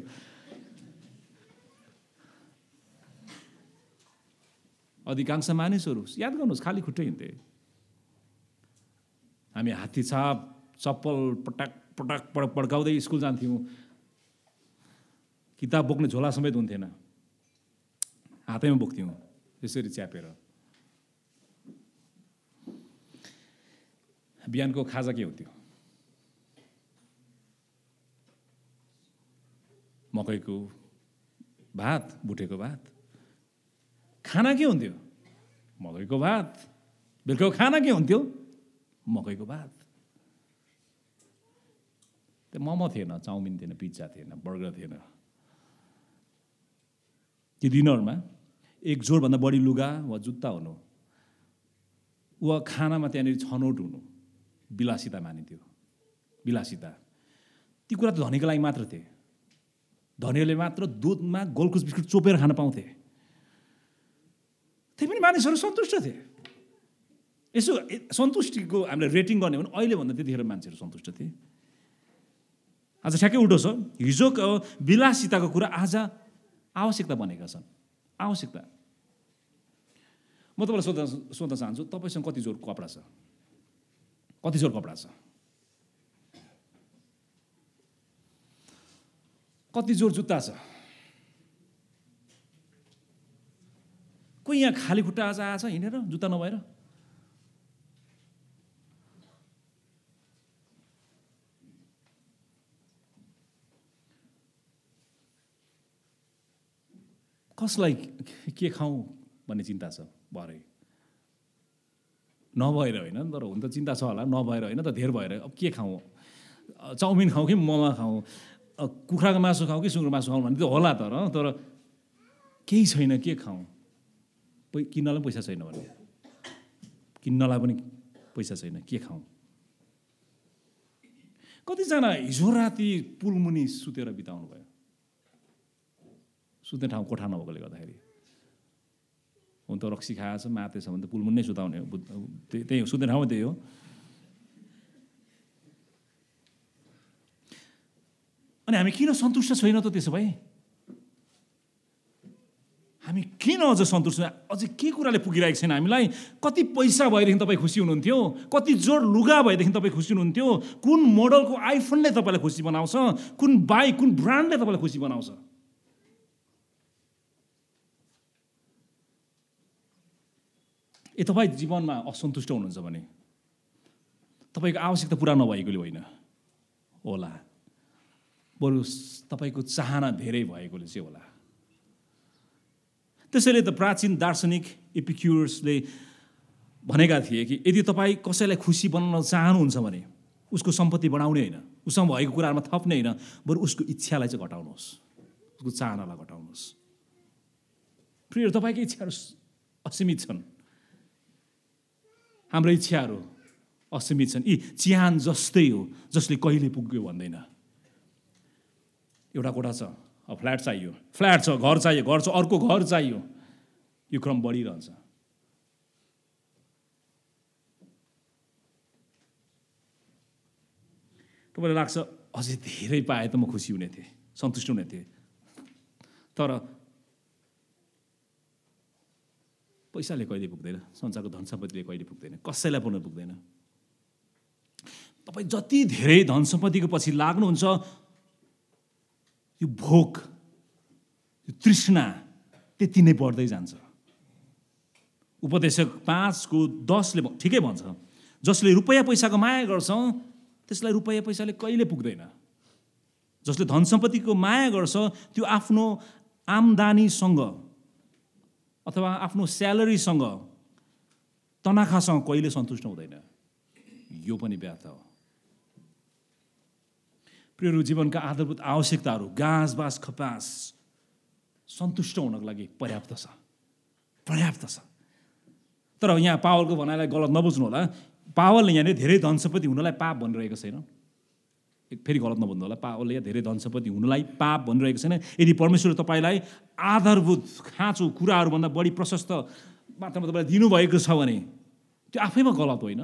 अधिकांश मानिसहरू याद गर्नुहोस् खाली खुट्टै हिँड्थे। हामी हात्ती छाप चप्पल पटाक पटाक पड्काउँदै स्कुल जान्थ्यौँ। किताब बोक्ने झोला समेत हुन्थेन, हातैमा बोक्थ्यौँ यसरी च्यापेर। बिहानको खाजा के हुन्थ्यो? मकैको भात, भुटेको भात। खाना के हुन्थ्यो? मकैको भात। बेलुकाको खाना के हुन्थ्यो? मकैको भात। त्यो मोमो थिएन, चाउमिन थिएन, पिज्जा थिएन, बर्गर थिएन। ती दिनहरूमा एक जोडभन्दा बढी लुगा वा जुत्ता हुनु वा खानामा त्यहाँनिर छनौट हुनु विलासिता मानिन्थ्यो, विलासिता। ती कुरा त धनीको लागि मात्र थिए। धनीहरूले मात्र दुधमा गोलकुस बिस्कुट चोपेर खान पाउँथे। त्यही पनि मानिसहरू सन्तुष्ट थिए। यसो सन्तुष्टिको हामीले रेटिङ गर्ने भने अहिले भन्दा त्यतिखेर मान्छेहरू सन्तुष्ट थिए। आज ठ्याक्कै उल्टो छ। हिजोको विलासिताको कुरा आज आवश्यकता बनेका छन्। आवश्यकता। म तपाईँलाई सोध्न चाहन्छु, तपाईँसँग कति जोर कपडा छ? कति जोर कपडा छ? कति जोर जुत्ता छ? कोही यहाँ खाली खुट्टा आज आएछ हिँडेर जुत्ता नभएर? कसलाई के खाउँ भन्ने चिन्ता छ भरे? नभएर होइन, तर हुन त चिन्ता छ होला। नभएर होइन त, धेर भएर अब के खाउँ? चाउमिन खाउँ कि मोमो खाउँ? कुखुराको मासु खाउँ कि सुँगुरको मासु खाउँ भन्ने त होला। तर केही छैन, के खाउँ? किन्नलाई पैसा छैन भने, किन्नलाई पनि पैसा छैन, के खाउँ? कतिजना हिजो राति पुलमुनि सुतेर बिताउनु भयो, सुत्ने ठाउँ कोठा नभएकोले गर्दाखेरि। हुन त रक्सी खाएछ, मातेछ भने त पुलमुनि नै सुताउने हो। त्यही हो, सुत्ने ठाउँमा त्यही हो। अनि हामी किन सन्तुष्ट छैनौँ त? त्यसो भए हामी किन अझ सन्तुष्ट छैन? अझै के कुराले पुगिरहेको छैन हामीलाई? कति पैसा भएदेखि तपाईँ खुसी हुनुहुन्थ्यो? कति जोर लुगा भएदेखि तपाईँ खुसी हुनुहुन्थ्यो? कुन मोडलको आइफोनले तपाईँलाई खुसी बनाउँछ? कुन बाइक, कुन ब्रान्डले तपाईँलाई खुसी बनाउँछ? तपाईँ जीवनमा असन्तुष्ट हुनुहुन्छ भने तपाईँको आवश्यकता पुरा नभएकोले होइन होला, बरु तपाईँको चाहना धेरै भएकोले चाहिँ होला। त्यसैले त प्राचीन दार्शनिक एपिक्युरसले भनेका थिए कि यदि तपाईँ कसैलाई खुसी बनाउन चाहनुहुन्छ भने उसको सम्पत्ति बढाउने होइन, उसँग भएको कुराहरूमा थप्ने होइन, बरु उसको इच्छालाई चाहिँ घटाउनुहोस्, उसको चाहनालाई घटाउनुहोस्। प्रिय, तपाईँको इच्छाहरू असीमित छन्, हाम्रो इच्छाहरू असीमित छन्। यी चिहान जस्तै हो जसले कहिले पुग्यो भन्दैन। एउटा कोठा छ, अब फ्ल्याट चाहियो, फ्ल्याट छ, घर चाहियो, घर छ, अर्को घर चाहियो, यो क्रम बढिरहन्छ। तपाईँलाई लाग्छ अझै धेरै पाए त म खुसी हुने थिएँ, सन्तुष्ट हुने थिएँ। तर पैसाले कहिले पुग्दैन, संसारको धन सम्पत्तिले कहिले पुग्दैन, कसैलाई पनि पुग्दैन। तपाईँ जति धेरै धन सम्पत्तिको पछि लाग्नुहुन्छ, यो भोक, यो तृष्णा त्यति नै बढ्दै जान्छ। उपदेशक 5को 10ले ठिकै भन्छ, जसले रुपैयाँ पैसाको माया गर्छ त्यसलाई रुपैयाँ पैसाले कहिले पुग्दैन। जसले धन सम्पत्तिको माया गर्छ त्यो आफ्नो आम्दानीसँग अथवा आफ्नो स्यालेरीसँग, तनखासँग कहिले सन्तुष्ट हुँदैन। यो पनि व्यर्थ हो। प्रियहरू, जीवनका आधारभूत आवश्यकताहरू घाँस बास खपास सन्तुष्ट हुनको लागि पर्याप्त छ, पर्याप्त छ। तर यहाँ पावलको भनाइलाई गलत नबुझ्नु होला। पावलले यहाँनिर धेरै धन सम्पत्ति हुनलाई पाप भनिरहेको छैन। फेरि गलत नबुझ्नु होला। पावलले यहाँ धेरै धन सम्पत्ति हुनलाई पाप भनिरहेको छैन। यदि परमेश्वरले तपाईँलाई आधारभूत खाँचो कुराहरूभन्दा बढी प्रशस्त मात्रामा तपाईँलाई दिनुभएको छ भने त्यो आफैमा गलत होइन।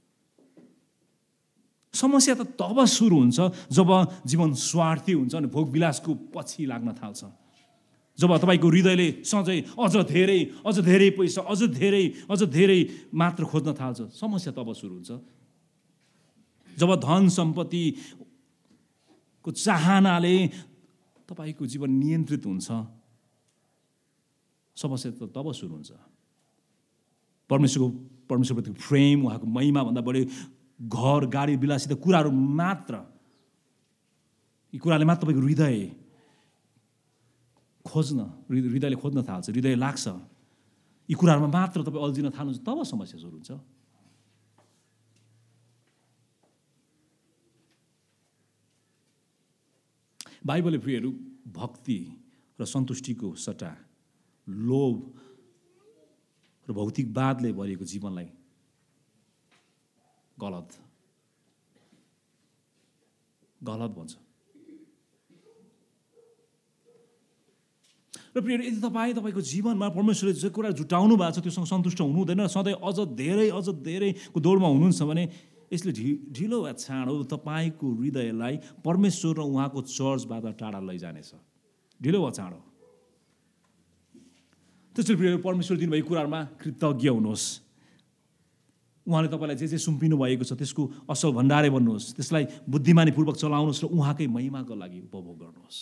समस्या त तब सुरु हुन्छ जब जीवन स्वार्थी हुन्छ अनि भोग विलासको पछि लाग्न थाल्छ। जब तपाईँको हृदयले सधैँ अझ धेरै पैसा, अझ धेरै मात्र खोज्न थाल्छ, समस्या तब सुरु हुन्छ। जब धन सम्पत्तिको चाहनाले तपाईँको जीवन नियन्त्रित हुन्छ, समस्या त तब सुरु हुन्छ। परमेश्वरप्रतिको प्रेम, उहाँको महिमा भन्दा बढी घर गाडी विलासिता कुराहरू मात्र, यी कुराले मात्र तपाईँको हृदयले खोज्न थाल्छ, हृदय लाग्छ, यी कुराहरूमा मात्र तपाईँ अल्झिन थाल्नुहुन्छ, तब समस्या सुरु हुन्छ। बाइबलले प्रियहरू भक्ति र सन्तुष्टिको सट्टा लोभ र भौतिकवादले भरिएको जीवनलाई गलत गलत भन्छ। र प्रिय यदि तपाईँको जीवनमा परमेश्वरले जे कुरा जुटाउनु भएको छ त्योसँग सन्तुष्ट हुनु हुँदैन, सधैँ अझ धेरैको दौडमा हुनुहुन्छ भने यसले ढिलो वा चाँडो तपाईँको हृदयलाई परमेश्वर र उहाँको चर्चबाट टाढा लैजानेछ, ढिलो वा चाँडो। त्यसैले प्रिय परमेश्वर दिनुभएको कुराहरूमा कृतज्ञ हुनुहोस्। उहाँले तपाईँलाई जे सुम्पिनु भएको छ त्यसको असल भण्डारे बन्नुहोस्, त्यसलाई बुद्धिमानीपूर्वक चलाउनुहोस् र उहाँकै महिमाको लागि उपभोग गर्नुहोस्।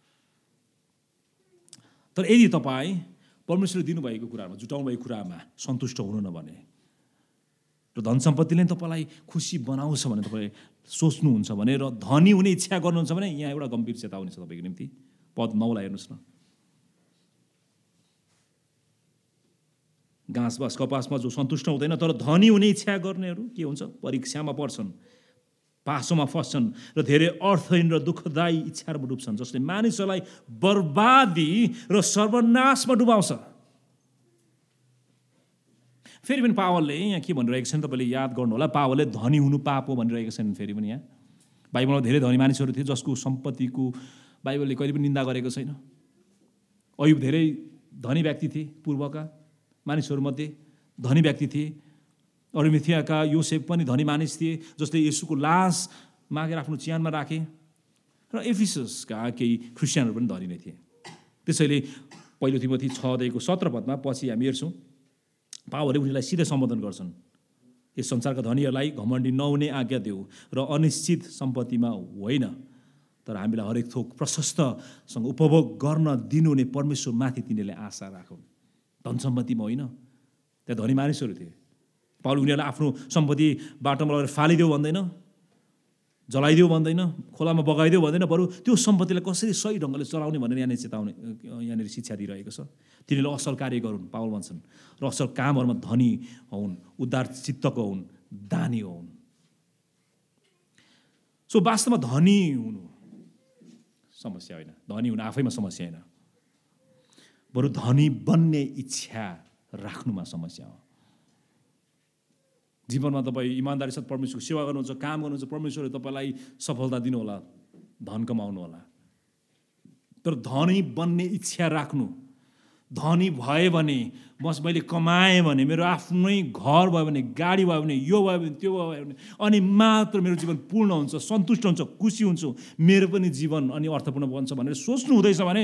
तर यदि तपाईँ परमेश्वरले दिनुभएको कुरामा जुटाउनु भएको कुरामा सन्तुष्ट हुनु नभने र धन सम्पत्तिले तपाईँलाई खुसी बनाउँछ भने तपाईँ सोच्नुहुन्छ भने र धनी हुने इच्छा गर्नुहुन्छ भने यहाँ एउटा गम्भीर चेतावनी छ तपाईँको निम्ति। पद 9 हेर्नुहोस् न। घाँसबास कपासमा जो सन्तुष्ट हुँदैन तर धनी हुने इच्छा गर्नेहरू के हुन्छ? परीक्षामा पर्छन्, पासोमा फस्छन् र धेरै अर्थहीन र दुःखदायी इच्छाहरूमा डुब्छन्, जसले मानिसहरूलाई बर्बादी र सर्वनाशमा डुबाउँछ। फेरि पनि पावलले यहाँ के भनिरहेको छन् तपाईँले याद गर्नुहोला। पावलले धनी हुनु पाप हो भनिरहेको छन्। फेरि पनि यहाँ बाइबलमा धेरै धनी मानिसहरू थिए जसको सम्पत्तिको बाइबलले कहिले पनि निन्दा गरेको छैन। अयुब धेरै धनी व्यक्ति थिए, पूर्वका मानिसहरूमध्ये धनी व्यक्ति थिए। अरिमथियाका योसेफ पनि धनी मानिस थिए जसले येशूको लास मागेर आफ्नो च्यानमा राखे। र एफिससका केही क्रिस्चियनहरू पनि धनी नै थिए। त्यसैले पहिलो तिमोथी 6:17 पछि हामी हेर्छौँ पावलले उनीलाई सिधै सम्बोधन गर्छन्। यस संसारका धनीहरूलाई घमण्डी नहुने आज्ञा देऊ र अनिश्चित सम्पत्तिमा होइन, तर हामीलाई हरेक थोक प्रशस्तसँग उपभोग गर्न दिनुहुने परमेश्वरमाथि तिनीहरूले आशा राखौँ। धन सम्पत्तिमा होइन। त्यहाँ धनी मानिसहरू थिए। पावल उनीहरूलाई आफ्नो सम्पत्ति बाटोमा लगेर फालिदेऊ भन्दैन, जलाइदेऊ भन्दैन, खोलामा बगाइदेऊ भन्दैन, बरु त्यो सम्पत्तिलाई कसरी सही ढङ्गले चलाउने भनेर यहाँनिर चेताउने, यहाँनिर शिक्षा दिइरहेको छ। तिनीहरूले असल कार्य गरून्, पावल भन्छन्, र असल कामहरूमा धनी हुन्, उद्धार चित्तको हुन्, दानी हुन्। सो वास्तवमा धनी हुनु समस्या होइन, धनी हुनु आफैमा समस्या होइन, बरु धनी बन्ने इच्छा राख्नुमा समस्या हो। जीवनमा तपाईँ इमान्दारी साथ परमेश्वरको सेवा गर्नुहुन्छ, काम गर्नुहुन्छ, परमेश्वरले तपाईँलाई सफलता दिनुहोला, धन कमाउनु होला। तर धनी बन्ने इच्छा राख्नु, धनी भए भने मैले कमाएँ भने, मेरो आफ्नै घर भयो भने, गाडी भयो भने, यो भयो भने, त्यो भयो भने, अनि मात्र मेरो जीवन पूर्ण हुन्छ, सन्तुष्ट हुन्छ, खुसी हुन्छु, मेरो पनि जीवन अनि अर्थपूर्ण बन्छ भनेर सोच्नु हुँदैछ भने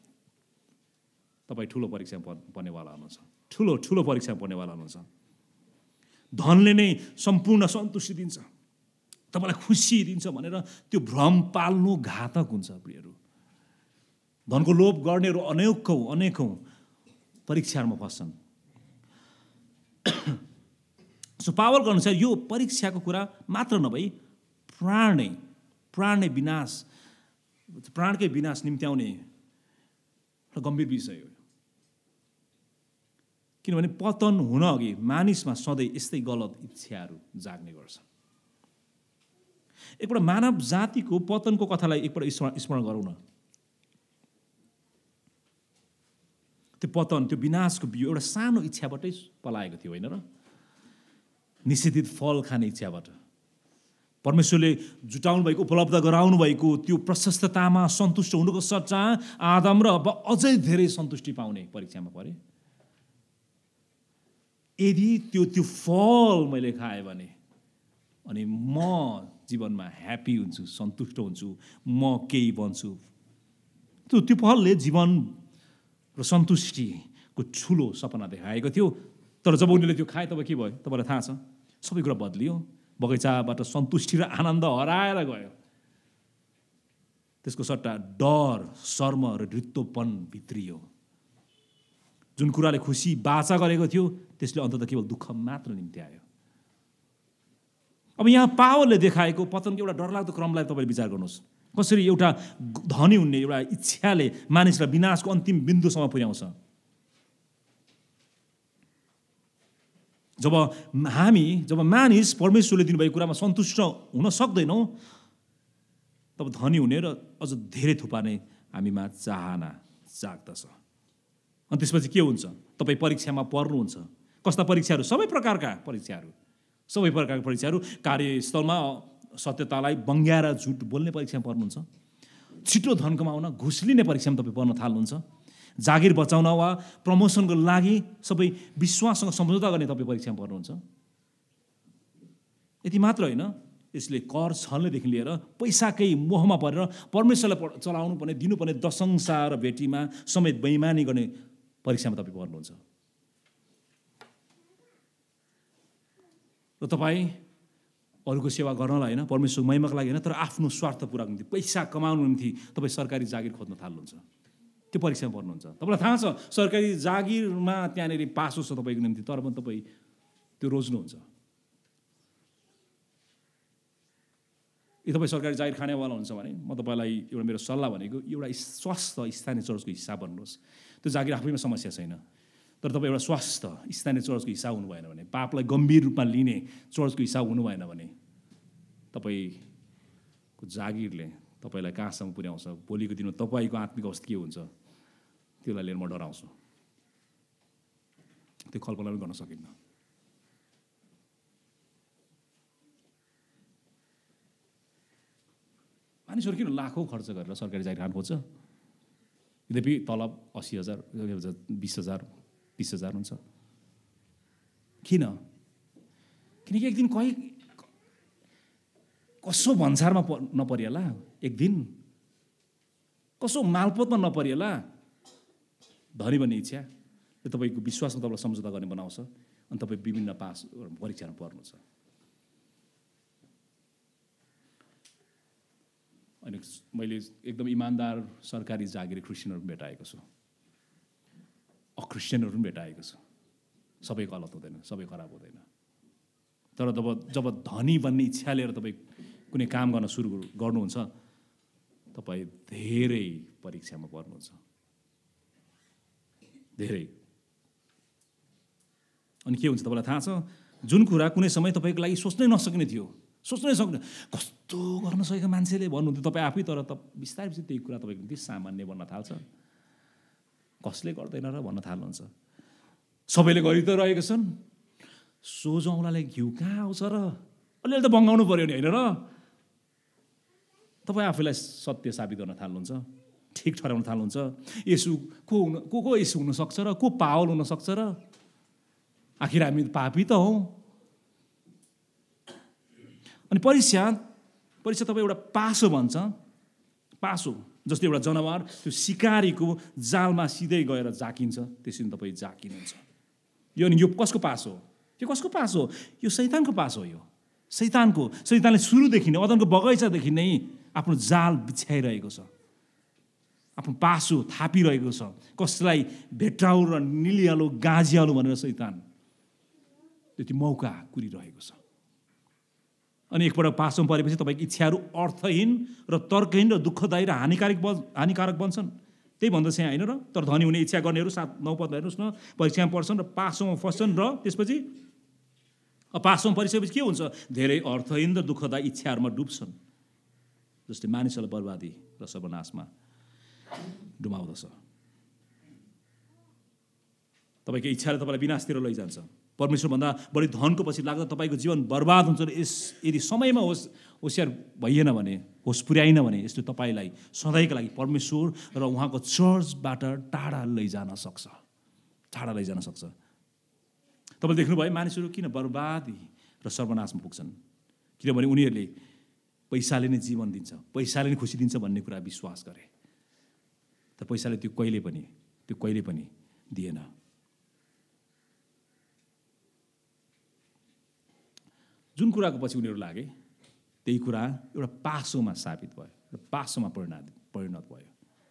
तपाईँ ठुलो परीक्षामा पर्नेवाला हुनुहुन्छ, ठुलो परीक्षामा पर्नेवाला हुनुहुन्छ। धनले नै सम्पूर्ण सन्तुष्टि दिन्छ, तपाईँलाई खुसी दिन्छ भनेर त्यो भ्रम पाल्नु घातक हुन्छ प्रियहरू। धनको लोभ गर्नेहरू अनेकौँ परीक्षाहरूमा फस्छन्। सो पावलको अनुसार यो परीक्षाको कुरा मात्र नभई प्राणकै विनाश निम्त्याउने एउटा गम्भीर विषय हो। किनभने पतन हुन अघि मानिसमा सधैँ यस्तै गलत इच्छाहरू जाग्ने गर्छ। एकपल्ट मानव जातिको पतनको कथालाई एकपल्ट स्मरण गरौँ न। त्यो पतन, त्यो विनाशको बिउ एउटा सानो इच्छाबाटै पलाएको थियो, होइन र? निषेधित फल खाने इच्छाबाट। परमेश्वरले जुटाउनु भएको, उपलब्ध गराउनु भएको त्यो प्रशस्ततामा सन्तुष्ट हुनुको सट्टा आदम र अब अझै धेरै सन्तुष्टि पाउने परीक्षामा परे। यदि त्यो फल मैले खाएँ भने अनि म जीवनमा ह्याप्पी हुन्छु, सन्तुष्ट हुन्छु, म केही बन्छु। त्यो फलले जीवन र सन्तुष्टिको ठुलो सपना देखाएको थियो। तर जब उनीहरूले त्यो खाए तब के भयो तपाईँलाई थाहा छ? सबै कुरा बदलियो। बगैँचाबाट सन्तुष्टि र आनन्द हराएर गयो। त्यसको सट्टा डर, शर्म र रित्तोपन भित्रियो। जुन कुराले खुसी बाचा गरेको थियो त्यसले अन्ततः केवल दुःख मात्र निम्त्यायो। अब यहाँ पावलले देखाएको पतनको एउटा डरलाग्दो क्रमलाई तपाईँले विचार गर्नुहोस्। कसरी एउटा धनी हुने एउटा इच्छाले मानिसलाई विनाशको अन्तिम बिन्दुसम्म पुर्याउँछ। जब मानिस परमेश्वरले दिनुभएको कुरामा सन्तुष्ट हुन सक्दैनौँ, तब धनी हुने र अझ धेरै थुपार्ने हामीमा चाहना जाग्दछ। अनि त्यसपछि के हुन्छ? तपाईँ परीक्षामा पर्नुहुन्छ। कस्ता परीक्षाहरू? सबै प्रकारका परीक्षाहरू। कार्यस्थलमा सत्यतालाई बङ्ग्याएर झुट बोल्ने परीक्षामा पर्नुहुन्छ, छिटो धन कमाउन घुस लिने परीक्षामा तपाईँ पर्न थाल्नुहुन्छ, जागिर बचाउन वा प्रमोसनको लागि सबै विश्वाससँग सम्झौता गर्ने तपाईँ परीक्षामा पर्नुहुन्छ। यति मात्र होइन, यसले कर छल्नेदेखि लिएर पैसाकै मोहमा परेर परमेश्वरलाई चलाउनु पर्ने, दिनुपर्ने दशंशा र भेटीमा समेत बेइमानी गर्ने परीक्षामा तपाईँ पर्नुहुन्छ। र तपाईँ अरूको सेवा गर्नलाई होइन, परमेश्वरको महिमाको लागि होइन, तर आफ्नो स्वार्थ पुराको निम्ति, पैसा कमाउनुको निम्ति तपाईँ सरकारी जागिर खोज्न थाल्नुहुन्छ। त्यो परीक्षामा पर्नुहुन्छ। तपाईँलाई थाहा छ सरकारी जागिरमा त्यहाँनिर पासो छ तपाईँको निम्ति, तर पनि तपाईँ त्यो रोज्नुहुन्छ। यदि तपाईँ सरकारी जागिर खानेवाला हुन्छ भने म तपाईँलाई एउटा मेरो सल्लाह भनेको एउटा स्वस्थ स्थानीय चर्चको हिस्सा बन्नुहोस्। त्यो जागिर आफैमा समस्या छैन, तर तपाईँ एउटा स्वस्थ स्थानीय चर्चको हिस्सा हुनु भएन भने, पापलाई गम्भीर रूपमा लिने चर्चको हिस्सा हुनु भएन भने तपाईँको जागिरले तपाईँलाई कहाँसम्म पुर्याउँछ, भोलिको दिनमा तपाईँको आत्मिक अवस्था के हुन्छ, त्यसलाई लिएर म डराउँछु। त्यो कल्पना पनि गर्न सकिन्न। मानिसहरू किन लाखौँ खर्च गरेर सरकारी जागिर खानु खोज्छ? यद्यपि तलब 80,000, 20,000, 30,000 हुन्छ। किन? किनकि एक दिन कसो भन्सारमा नपरिएला, एक दिन कसो मालपोतमा नपरिएला, धनी भन्ने इच्छा तपाईँको विश्वासमा तपाईँलाई सम्झौता गर्ने बनाउँछ, अनि तपाईँ विभिन्न परीक्षामा पर्नुहुन्छ। अनि मैले एकदम इमान्दार सरकारी जागिरी क्रिस्चियनहरू पनि भेटाएको छु, अक्रिस्चियनहरू पनि भेटाएको छु। सबै गलत हुँदैन, सबै खराब हुँदैन, तर जब धनी बन्ने इच्छा लिएर तपाईँ कुनै काम गर्न सुरु गर्नुहुन्छ, तपाईँ धेरै परीक्षामा पर्नुहुन्छ, धेरै। अनि के हुन्छ तपाईँलाई थाहा छ, जुन कुरा कुनै समय तपाईँको लागि सोच्नै नसक्ने थियो, सोच्नै सक्ने, कस्तो गर्न सकेको मान्छेले भन्नुहुन्थ्यो तपाईँ आफै, तर बिस्तारै बिस्तारै त्यही कुरा तपाईँको निम्ति सामान्य बन्न थाल्छ। कसले गर्दैन र भन्न थाल्नुहुन्छ। सबैले गरि त रहेको छन्, सोझो औँलाले घिउ कहाँ आउँछ र? अलिअलि त बङ्गाउनु पऱ्यो नि, होइन र? तपाईँ आफैलाई सत्य साबित गर्न थाल्नुहुन्छ, ठिक ठहराउन थाल्नुहुन्छ। यसु को यसु हुनसक्छ र को पावल हुनसक्छ र? आखिर हामी पापी त हौँ। अनि परीक्षा तपाईँ एउटा पासो भन्छ, पासो जस्तै एउटा जनावर त्यो सिकारीको जालमा सिधै गएर जाकिन्छ, त्यसरी तपाईँ जाकिनुहुन्छ। यो अनि यो कसको पासो हो? यो कसको पासो हो? यो शैतानको पासो हो। यो शैतानले सुरुदेखि नै, अदनको बगैँचादेखि नै आफ्नो जाल बिछ्याइरहेको छ, आफ्नो पासो थापिरहेको छ। कसलाई भेट्टाउ र निलिहालु गाँजिहालु भनेर शैतान त्यति मौका कुरिरहेको छ। अनि एकपल्ट पासोमा परेपछि तपाईँको इच्छाहरू अर्थहीन र तर्कहीन र दुःखदायी र हानिकारक बन्छन्। त्यही भन्दछ यहाँ, होइन र? तर धनी हुने इच्छा गर्नेहरू 7-9 पद हेर्नुहोस् न, परीक्षामा पर्छन् र पासोमा फस्छन्, र त्यसपछि पासोमा परिसकेपछि के हुन्छ? धेरै अर्थहीन र दुःखदायी इच्छाहरूमा डुब्छन्, जसले मानिसहरूलाई बर्बादी र सर्वनाशमा डुबाउँदछ। तपाईँको इच्छाले तपाईँलाई विनाशतिर लैजान्छ। परमेश्वरभन्दा बढी धनको पछि लाग्दा तपाईँको जीवन बर्बाद हुन्छ। र यदि समयमा होसियार भइएन भने, होस पुर्याइन भने, यसले तपाईँलाई सधैँको लागि परमेश्वर र उहाँको चर्चबाट टाढा लैजान सक्छ, टाढा लैजान सक्छ। तपाईँले देख्नुभयो मानिसहरू किन बर्बादी र सर्वनाशमा पुग्छन्? किनभने उनीहरूले पैसाले नै जीवन दिन्छ, पैसाले नै खुसी दिन्छ भन्ने कुरा विश्वास गरे, तर पैसाले त्यो कहिले पनि दिएन। जुन कुराको पछि उनीहरू लागे त्यही कुरा एउटा पासोमा साबित भयो, र पासोमा परिणत भयो।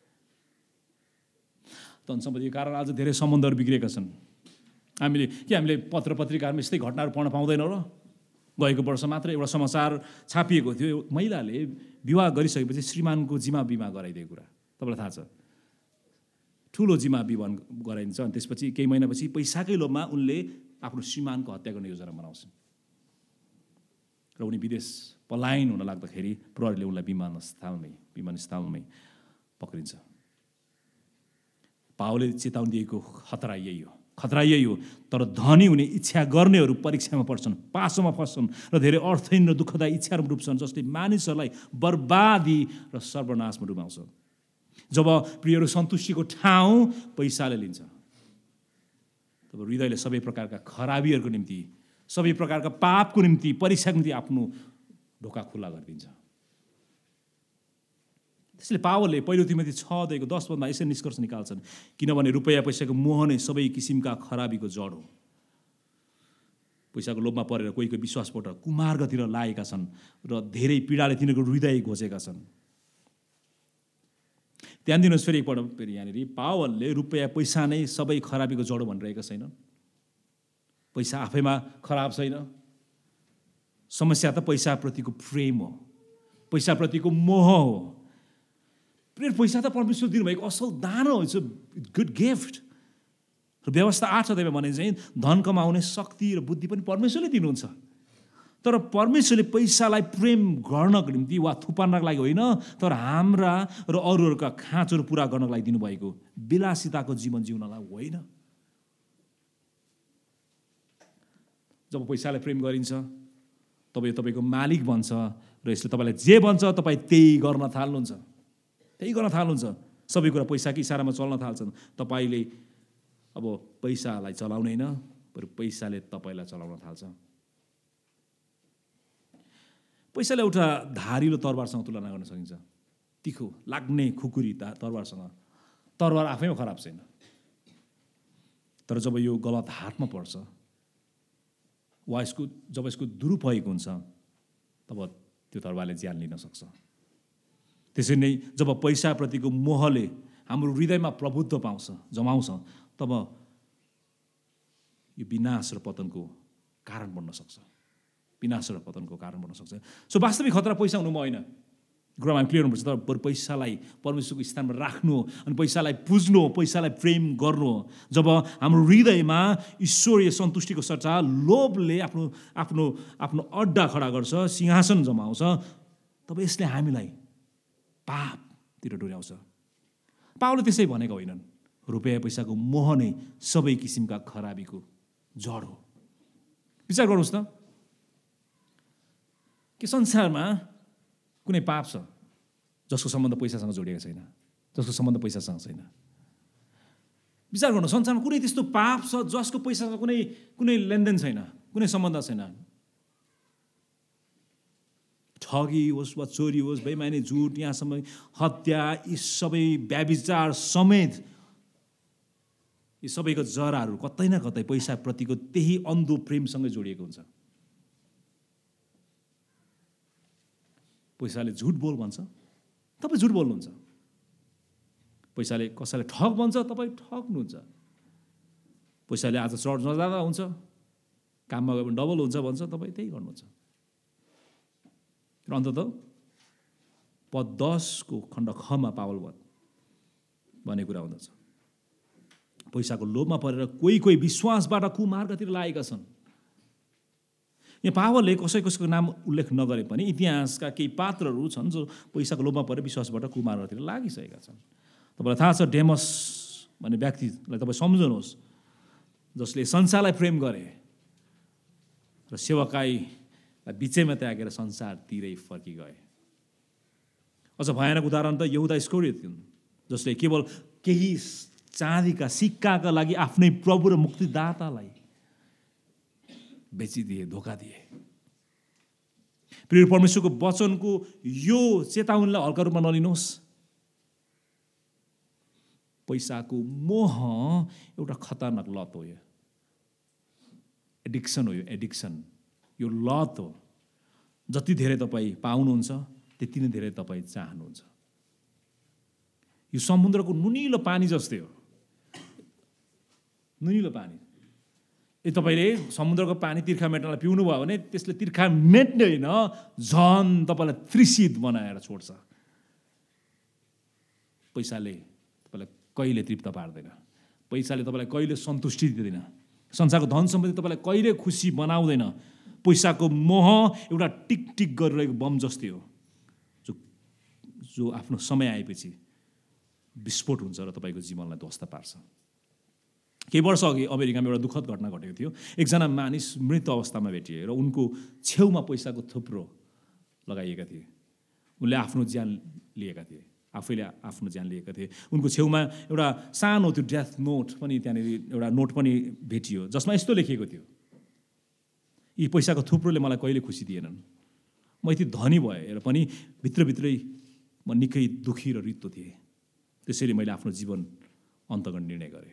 धन सम्पत्तिको कारण आज धेरै सम्बन्धहरू बिग्रेका छन्। हामीले पत्र पत्रिकाहरूमा यस्तै घटनाहरू पढ्न पाउँदैनौँ र? गएको वर्ष मात्र एउटा समाचार छापिएको थियो, महिलाले विवाह गरिसकेपछि श्रीमानको जिम्मा बिमा गराइदिएको कुरा। तपाईँलाई थाहा छ, ठुलो जिम्मा बिमा गराइन्छ, अनि त्यसपछि केही महिनापछि पैसाकै लोभमा उनले आफ्नो श्रीमानको हत्या गर्ने योजना बनाउँछन्, र उनी विदेश पलायन हुन लाग्दाखेरि प्रहरीले उनलाई विमानस्थलमै पक्रिन्छ। पावलले चेतावनी दिएको खतरा यही हो, खतरा यही हो। तर धनी हुने इच्छा गर्नेहरू परीक्षामा पर्छन्, पासोमा फस्छन् र धेरै अर्थहीन र दुःखदायी इच्छाहरूमा डुब्छन्, जसले मानिसहरूलाई बर्बादी र सर्वनाशमा डुबाउँछ। जब प्रियहरू सन्तुष्टिको ठाउँ पैसाले लिन्छ, तब हृदयले सबै प्रकारका खराबीहरूको निम्ति, सबै प्रकारका पापको निम्ति, परीक्षाको निम्ति आफ्नो ढोका खुल्ला गरिदिन्छ। त्यसले पावलले पहिलो तिमोथी 6:10 यसरी निष्कर्ष निकाल्छन्, किनभने रुपैयाँ पैसाको मोह नै सबै किसिमका खराबीको जड हो। पैसाको लोभमा परेर कोही कोही विश्वासबाट कुमार्गतिर लागेका छन् र धेरै पीडाले तिनीहरूको हृदय घोचेका छन्। ध्यान दिनुहोस् फेरि एकपल्ट, फेरि यहाँनिर पावलले रुपैयाँ पैसा नै सबै खराबीको जड भनिरहेका छैन। पैसा आफैमा खराब छैन। समस्या त पैसाप्रतिको प्रेम हो, पैसाप्रतिको मोह हो। पैसा त परमेश्वर दिनुभएको असल दान हो, इट्स अ गुड गिफ्ट। र व्यवस्था 8 अध्यायमा भने चाहिँ धन कमाउने शक्ति र बुद्धि पनि परमेश्वरले दिनुहुन्छ। तर परमेश्वरले पैसालाई प्रेम गर्नको निम्ति वा थुपार्नको लागि होइन, तर हाम्रा र अरूहरूका खाँचोहरू पुरा गर्नको लागि दिनुभएको, विलासिताको जीवन जिउनलाई होइन। जब पैसालाई प्रेम गरिन्छ तब यो तपाईँको मालिक बन्छ र यसले तपाईँलाई जे भन्छ तपाईँ त्यही गर्न थाल्नुहुन्छ, सबै कुरा पैसाकै इसारामा चल्न थाल्छन्। तपाईँले अब पैसालाई चलाउदैन, बरु पैसाले तपाईँलाई चलाउन थाल्छ। पैसाले एउटा धारिलो तरबारसँग तुलना गर्न सकिन्छ, तिखो लाग्ने खुकुरी तरबारसँग। तरबार आफैमा खराब छैन, तर जब यो गलत हातमा पर्छ वा जब यसको दुरुपयोग हुन्छ, तब त्यो तरबारले ज्यान लिन सक्छ। त्यसरी नै जब पैसाप्रतिको मोहले हाम्रो हृदयमा प्रभुत्व जमाउँछ, तब यो विनाश र पतनको कारण बन्न सक्छ। सो वास्तविक खतरा पैसा हुनुमा होइन, कुरामा हामी क्लियर हुनुपर्छ। तर बरु पैसालाई परमेश्वरको स्थानमा राख्नु हो, अनि पैसालाई पुज्नु हो, पैसालाई प्रेम गर्नु हो। जब हाम्रो हृदयमा ईश्वरीय सन्तुष्टिको सट्टा लोभले आफ्नो आफ्नो आफ्नो अड्डा खडा गर्छ, सिंहासन जमाउँछ, तब यसले हामीलाई पापतिर डोर्याउँछ। पावलले त्यसै भनेको होइनन्, रुपैयाँ पैसाको मोह नै सबै किसिमका खराबीको जड हो। विचार गर्नुहोस् त, के संसारमा कुनै पाप छ जसको सम्बन्ध पैसासँग जोडिएको छैन, जसको सम्बन्ध पैसासँग छैन? विचार गर्नु, संसारमा कुनै त्यस्तो पाप छ जसको पैसासँग कुनै लेनदेन छैन, कुनै सम्बन्ध छैन? ठगी होस् वा चोरी होस्, बेइमानी, झुट, यहाँसम्म हत्या, यी सबै व्यभिचार समेत, यी सबैको जराहरू कतै न कतै पैसाप्रतिको त्यही अन्धो प्रेमसँगै जोडिएको हुन्छ। पैसाले झुट बोल भन्छ, तपाईँ झुट बोल्नुहुन्छ। पैसाले कसैलाई ठग भन्छ, तपाईँ ठग्नुहुन्छ। पैसाले आज चर्च नजाँदा हुन्छ, काममा गयो भने डबल हुन्छ भन्छ, तपाईँ त्यही गर्नुहुन्छ। र अन्तत पद 10 को खण्ड खमा पावल भन्ने कुरा हुँदछ, पैसाको लोभमा परेर कोही विश्वासबाट कुमार्गतिर लागेका छन्। यहाँ पावलले कसैको नाम उल्लेख नगरे पनि इतिहासका केही पात्रहरू छन् जो पैसाको लोभमा परेर विश्वासबाट कुमार्गतिर लागिसकेका छन्। तपाईँलाई थाहा छ, डेमस भन्ने व्यक्तिलाई तपाईँ सम्झनुहोस्, जसले संसारलाई प्रेम गरे र सेवकाईलाई बिचैमा त्यागेर संसारतिरै फर्किगए। अझ भयानक उदाहरण त यहुदा इस्करियोत थिइन्, जसले केवल केही चाँदीका सिक्काका लागि आफ्नै प्रभु र मुक्तिदातालाई बेचिदिए, धोका दिए। प्रिय परमेश्वरको वचनको यो चेतावनीलाई हल्का रूपमा नलिनुहोस्। पैसाको मोह एउटा खतरनाक लत हो, यो एडिक्सन हो, यो लत हो। जति धेरै तपाईँ पाउनुहुन्छ त्यति नै धेरै तपाईँ चाहनुहुन्छ। यो समुद्रको नुनिलो पानी जस्तै हो, नुनिलो पानी। तपाईँले समुद्रको पानी तिर्खा मेट्नलाई पिउनु भयो भने त्यसले तिर्खा मेट्दैन, झन् तपाईँलाई तृषित बनाएर छोड्छ। पैसाले तपाईँलाई कहिले तृप्त पार्दैन, पैसाले तपाईँलाई कहिले सन्तुष्टि दिँदैन, संसारको धन सम्पत्ति तपाईँलाई कहिले खुसी बनाउँदैन। पैसाको मोह एउटा टिक टिक गरिरहेको बम जस्तै हो, जो आफ्नो समय आएपछि विस्फोट हुन्छ र तपाईँको जीवनलाई ध्वस्त पार्छ। केही वर्ष अघि अमेरिकामा एउटा दुःखद घटना घटेको थियो। एकजना मानिस मृत अवस्थामा भेटिए र उनको छेउमा पैसाको थुप्रो लगाइएका थिए। उनले आफ्नो ज्यान लिएका थिए, आफैले आफ्नो ज्यान लिएका थिए। उनको छेउमा एउटा सानो त्यो डेथ नोट पनि, त्यहाँनिर एउटा नोट पनि भेटियो जसमा यस्तो लेखिएको थियो, यी पैसाको थुप्रोले मलाई कहिले खुसी दिएनन्, म यति धनी भएर पनि भित्रभित्रै म निकै दुःखी र रित्तो थिएँ, त्यसैले मैले आफ्नो जीवन अन्त गर्ने निर्णय गरेँ।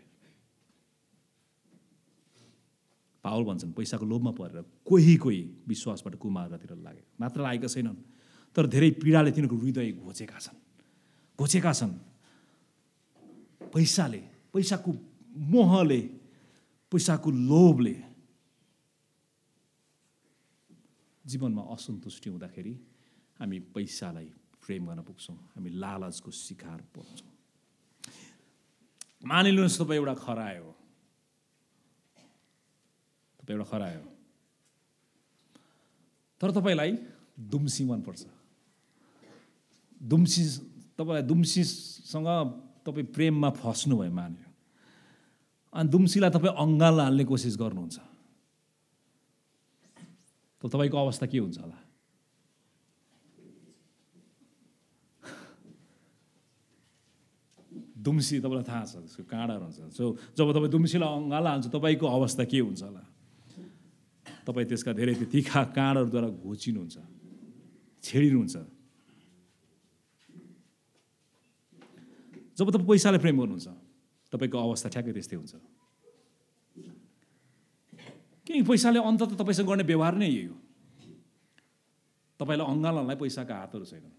पावल भन्छन् पैसाको लोभमा परेर कोही विश्वासबाट कुमार्गतिर लागे, मात्र लागेका छैनन् तर धेरै पीडाले तिनीहरूको हृदय घोचेका छन्। पैसाले, पैसाको मोहले, पैसाको लोभले जीवनमा असन्तुष्टि हुँदाखेरि हामी पैसालाई प्रेम गर्न पुग्छौँ, हामी लालचको शिकार पर्छौँ। मानिलिनुहोस् तपाईँ एउटा खरायो, तर तपाईँलाई दुम्सी मनपर्छ। तपाईँलाई दुम्सीसँग तपाईँ प्रेममा फस्नुभयो मान्यो, अनि दुम्सीलाई तपाईँ अङ्गाल हाल्ने कोसिस गर्नुहुन्छ, त तपाईँको अवस्था के हुन्छ होला? दुम्सी तपाईँलाई थाहा छ, त्यसको काँडाहरू हुन्छ। जब तपाईँ दुम्सीलाई अङ्गाल हाल्छ तपाईँको अवस्था के हुन्छ होला? तपाईँ त्यसका धेरै तिखा काँडहरूद्वारा घोचिनुहुन्छ, छेडिनुहुन्छ। जब तपाईँ पैसाले प्रेम गर्नुहुन्छ तपाईँको अवस्था ठ्याक्कै त्यस्तै हुन्छ, किनकि पैसाले अन्तत तपाईँसँग गर्ने व्यवहार नै यही हो। तपाईँलाई अङ्गाल्नलाई पैसाका हातहरू छैनन्,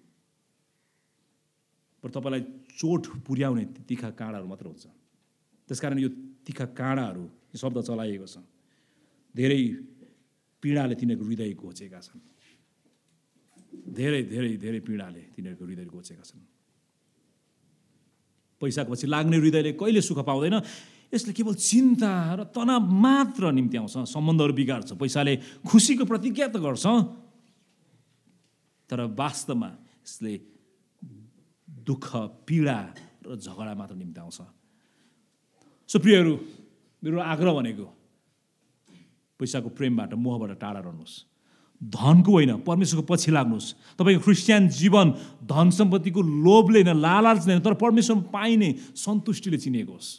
तर तपाईँलाई चोट पुर्याउने तिखा काँडाहरू मात्र हुन्छ। त्यसकारण यो तिखा काँडाहरू, यो शब्द चलाइएको छ, धेरै पीडाले तिनीहरूको हृदय घोचेका छन्, धेरै धेरै धेरै पीडाले तिनीहरूको हृदय घोचेका छन्। पैसाको पछि लाग्ने हृदयले कहिले सुख पाउँदैन, यसले केवल चिन्ता र तनाव मात्र निम्त्याउँछ, सम्बन्धहरू बिगार्छ। पैसाले खुसीको प्रतिज्ञा त गर्छ, तर वास्तवमा यसले दुःख, पीडा र झगडा मात्र निम्त्याउँछ। सो प्रियहरू, मेरो आग्रह भनेको पैसाको प्रेमबाट, मोहबाट टाढा रहनुहोस्। धनको होइन, परमेश्वरको पछि लाग्नुहोस्। तपाईँको क्रिस्चियन जीवन धन सम्पत्तिको लोभले होइन, लालच होइन, तर परमेश्वरमा पाइने सन्तुष्टिले चिनिएको होस्।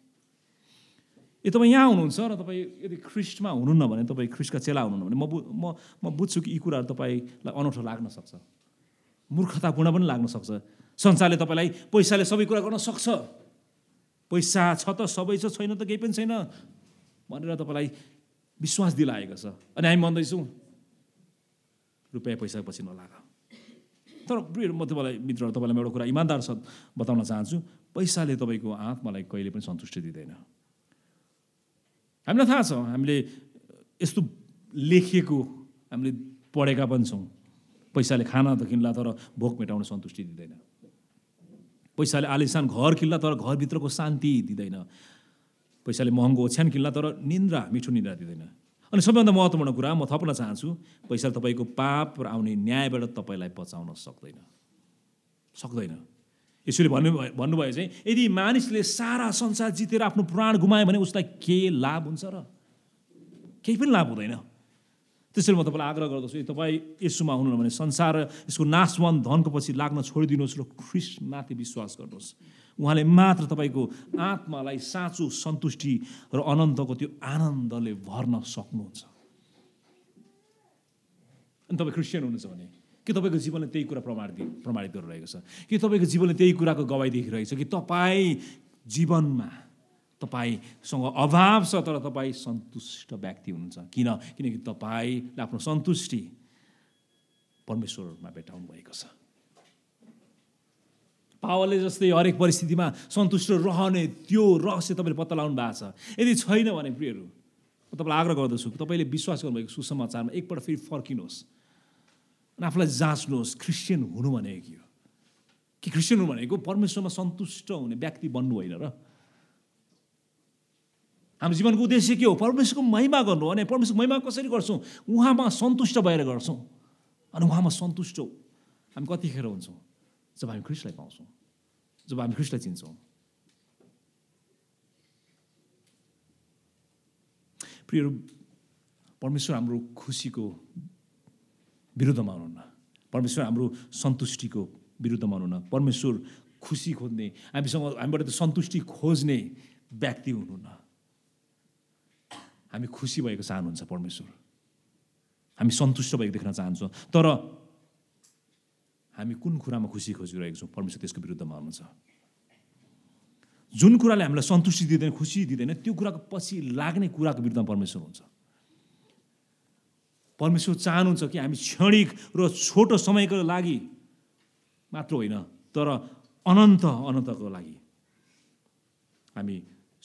तपाईँ यहाँ हुनुहुन्छ र तपाईँ यदि ख्रिस्टमा हुनुहुन्न भने, तपाईँ ख्रिस्टका चेला हुनुहुन्न भने म बुझ्छु कि यी कुराहरू तपाईँलाई अनौठो लाग्न सक्छ, मूर्खतापूर्ण पनि लाग्न सक्छ। संसारले तपाईँलाई पैसाले सबै कुरा गर्न सक्छ, पैसा छ त सबै छ, छैन त केही पनि छैन भनेर तपाईँलाई विश्वास दिलाएको छ। अनि हामी भन्दैछौँ रुपियाँ पैसा पछि नलाग। तर म तपाईँलाई मित्रहरू, तपाईँलाई एउटा कुरा इमान्दार साथ बताउन चाहन्छु, पैसाले तपाईँको आत्मालाई कहिले पनि सन्तुष्टि दिँदैन। हामीलाई थाहा छ, हामीले यस्तो लेखिएको हामीले पढेका पनि छौँ, पैसाले खाना त किन्ला तर भोक मेटाउन सन्तुष्टि दिँदैन, पैसाले आलिसान घर किन्ला तर घरभित्रको शान्ति दिँदैन, पैसाले महँगो ओछ्यान किन्ला तर मिठो निन्द्रा दिँदैन। अनि सबैभन्दा महत्त्वपूर्ण कुरा म थप्न चाहन्छु, पैसाले तपाईँको पाप र आउने न्यायबाट तपाईँलाई बचाउन सक्दैन। यसोले भन्नुभयो चाहिँ, यदि मानिसले सारा संसार जितेर आफ्नो प्राण गुमायो भने उसलाई के लाभ हुन्छ र? केही पनि लाभ हुँदैन। त्यसैले म तपाईँलाई आग्रह गर्दछु, तपाईँ यसोमा हुनुहुन्न भने संसार र यसको नाशवान धनको पछि लाग्न छोडिदिनुहोस् र ख्रिस्टमाथि विश्वास गर्नुहोस्। उहाँले मात्र तपाईँको आत्मालाई साँचो सन्तुष्टि र अनन्तको त्यो आनन्दले भर्न सक्नुहुन्छ। अनि तपाईँ क्रिस्चियन हुनुहुन्छ भने के तपाईँको जीवनले त्यही कुरा प्रमाणित गरिरहेको छ? कि तपाईँको जीवनले त्यही कुराको गवाई देखिरहेको छ कि तपाईँ जीवनमा तपाईँसँग अभाव छ तर तपाईँ सन्तुष्ट व्यक्ति हुनुहुन्छ? किनकि तपाईँले आफ्नो सन्तुष्टि परमेश्वरमा भेटाउनु भएको छ। पावलले जस्तै हरेक परिस्थितिमा सन्तुष्ट रहने त्यो रहस्य तपाईँले पत्ता लगाउनु भएको छ। यदि छैन भने प्रियहरू, म तपाईँलाई आग्रह गर्दछु कि तपाईँले विश्वास गर्नुभएको सुसमाचारमा एकपल्ट फेरि फर्किनुहोस् अनि आफूलाई जाँच्नुहोस्, क्रिस्चियन हुनु भनेको के हो? कि क्रिस्चियन हुनु भनेको परमेश्वरमा सन्तुष्ट हुने व्यक्ति बन्नु होइन र? हाम्रो जीवनको उद्देश्य के हो? परमेश्वरको महिमा गर्नु। अनि परमेश्वरको महिमा कसरी गर्छौँ? उहाँमा सन्तुष्ट भएर गर्छौँ। अनि उहाँमा सन्तुष्ट हामी कतिखेर हुन्छौँ? जब हामी ख्रिस्टलाई पाउँछौँ, जब हामी ख्रिस्टलाई चिन्छौँ। प्रियहरू, परमेश्वर हाम्रो खुसीको विरुद्धमा हुनुहुन्न, परमेश्वर हाम्रो सन्तुष्टिको विरुद्धमा हुनुहुन्न। परमेश्वर खुसी खोज्ने, हामीबाट त सन्तुष्टि खोज्ने व्यक्ति हुनुहुन्न। हामी खुसी भएको चाहनुहुन्छ परमेश्वर, हामी सन्तुष्ट भएको देख्न चाहन्छौँ। तर हामी कुन कुरामा खुसी खोजिरहेको छौँ, परमेश्वर त्यसको विरुद्धमा हुनुहुन्छ। जुन कुराले हामीलाई सन्तुष्टि दिँदैन, खुसी दिँदैन, त्यो कुराको पछि लाग्ने कुराको विरुद्धमा परमेश्वर हुन्छ। परमेश्वर चाहनुहुन्छ कि हामी क्षणिक र छोटो समयको लागि मात्र होइन, तर अनन्तको लागि हामी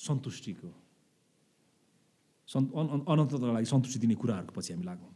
अनन्तको लागि सन्तुष्टि दिने कुराहरूको पछि हामी लागौँ।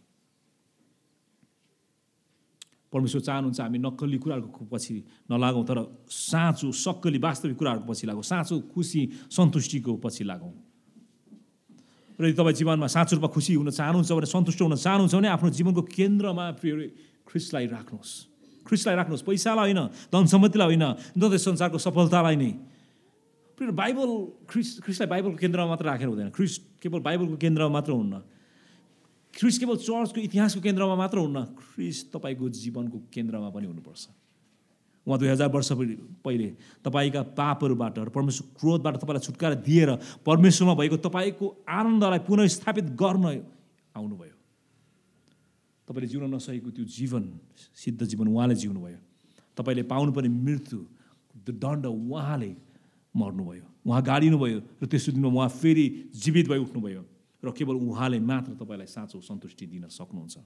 परमेश्वर चाहनुहुन्छ हामी नक्कली कुराहरूको पछि नलागौँ, तर साँचो सक्कली वास्तविक कुराहरूको पछि लागौँ, साँचो खुसी सन्तुष्टिको पछि लागौँ। र यदि तपाईँ जीवनमा साँचो रूपमा खुसी हुन चाहनुहुन्छ भने, सन्तुष्ट हुन चाहनुहुन्छ भने आफ्नो जीवनको केन्द्रमा ख्रिस्टलाई राख्नुहोस्। ख्रिस्टलाई राख्नुहोस्, पैसालाई होइन, धन सम्पत्तिलाई होइन, न त संसारको सफलतालाई नै। बाइबल ख्रिस्टलाई बाइबलको केन्द्रमा मात्र राखेर हुँदैन। ख्रिस्ट केवल बाइबलको केन्द्रमा मात्र हुन्न, ख्रिस्ट केवल चर्चको इतिहासको केन्द्रमा मात्र हुन्न, ख्रिस्ट तपाईँको जीवनको केन्द्रमा पनि हुनुपर्छ। उहाँ 2000 वर्ष पहिले तपाईँका पापहरूबाट र परमेश्वर क्रोधबाट तपाईँलाई छुटकारा दिएर परमेश्वरमा भएको तपाईँको आनन्दलाई पुनर्स्थापित गर्न आउनुभयो। तपाईँले जिउन नसकेको त्यो जीवन, सिद्ध जीवन उहाँले जिउनुभयो। तपाईँले पाउनुपर्ने मृत्यु, त्यो दण्ड उहाँले मर्नुभयो, उहाँ गाडिनुभयो र त्यसो दिनमा उहाँ फेरि जीवित भई उठ्नुभयो र केवल उहाँले मात्र तपाईँलाई साँचो सन्तुष्टि दिन सक्नुहुन्छ।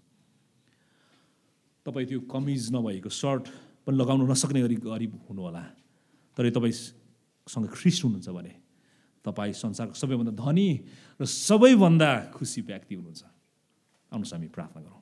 तपाईँ त्यो कमिज नभएको सर्ट पनि लगाउनु नसक्ने गरी गरिब हुनुहोला, तर तपाईँसँग ख्रिस्ट हुनुहुन्छ भने तपाईँ संसारको सबैभन्दा धनी र सबैभन्दा खुसी व्यक्ति हुनुहुन्छ। आउनुहोस् हामी प्रार्थना गरौँ।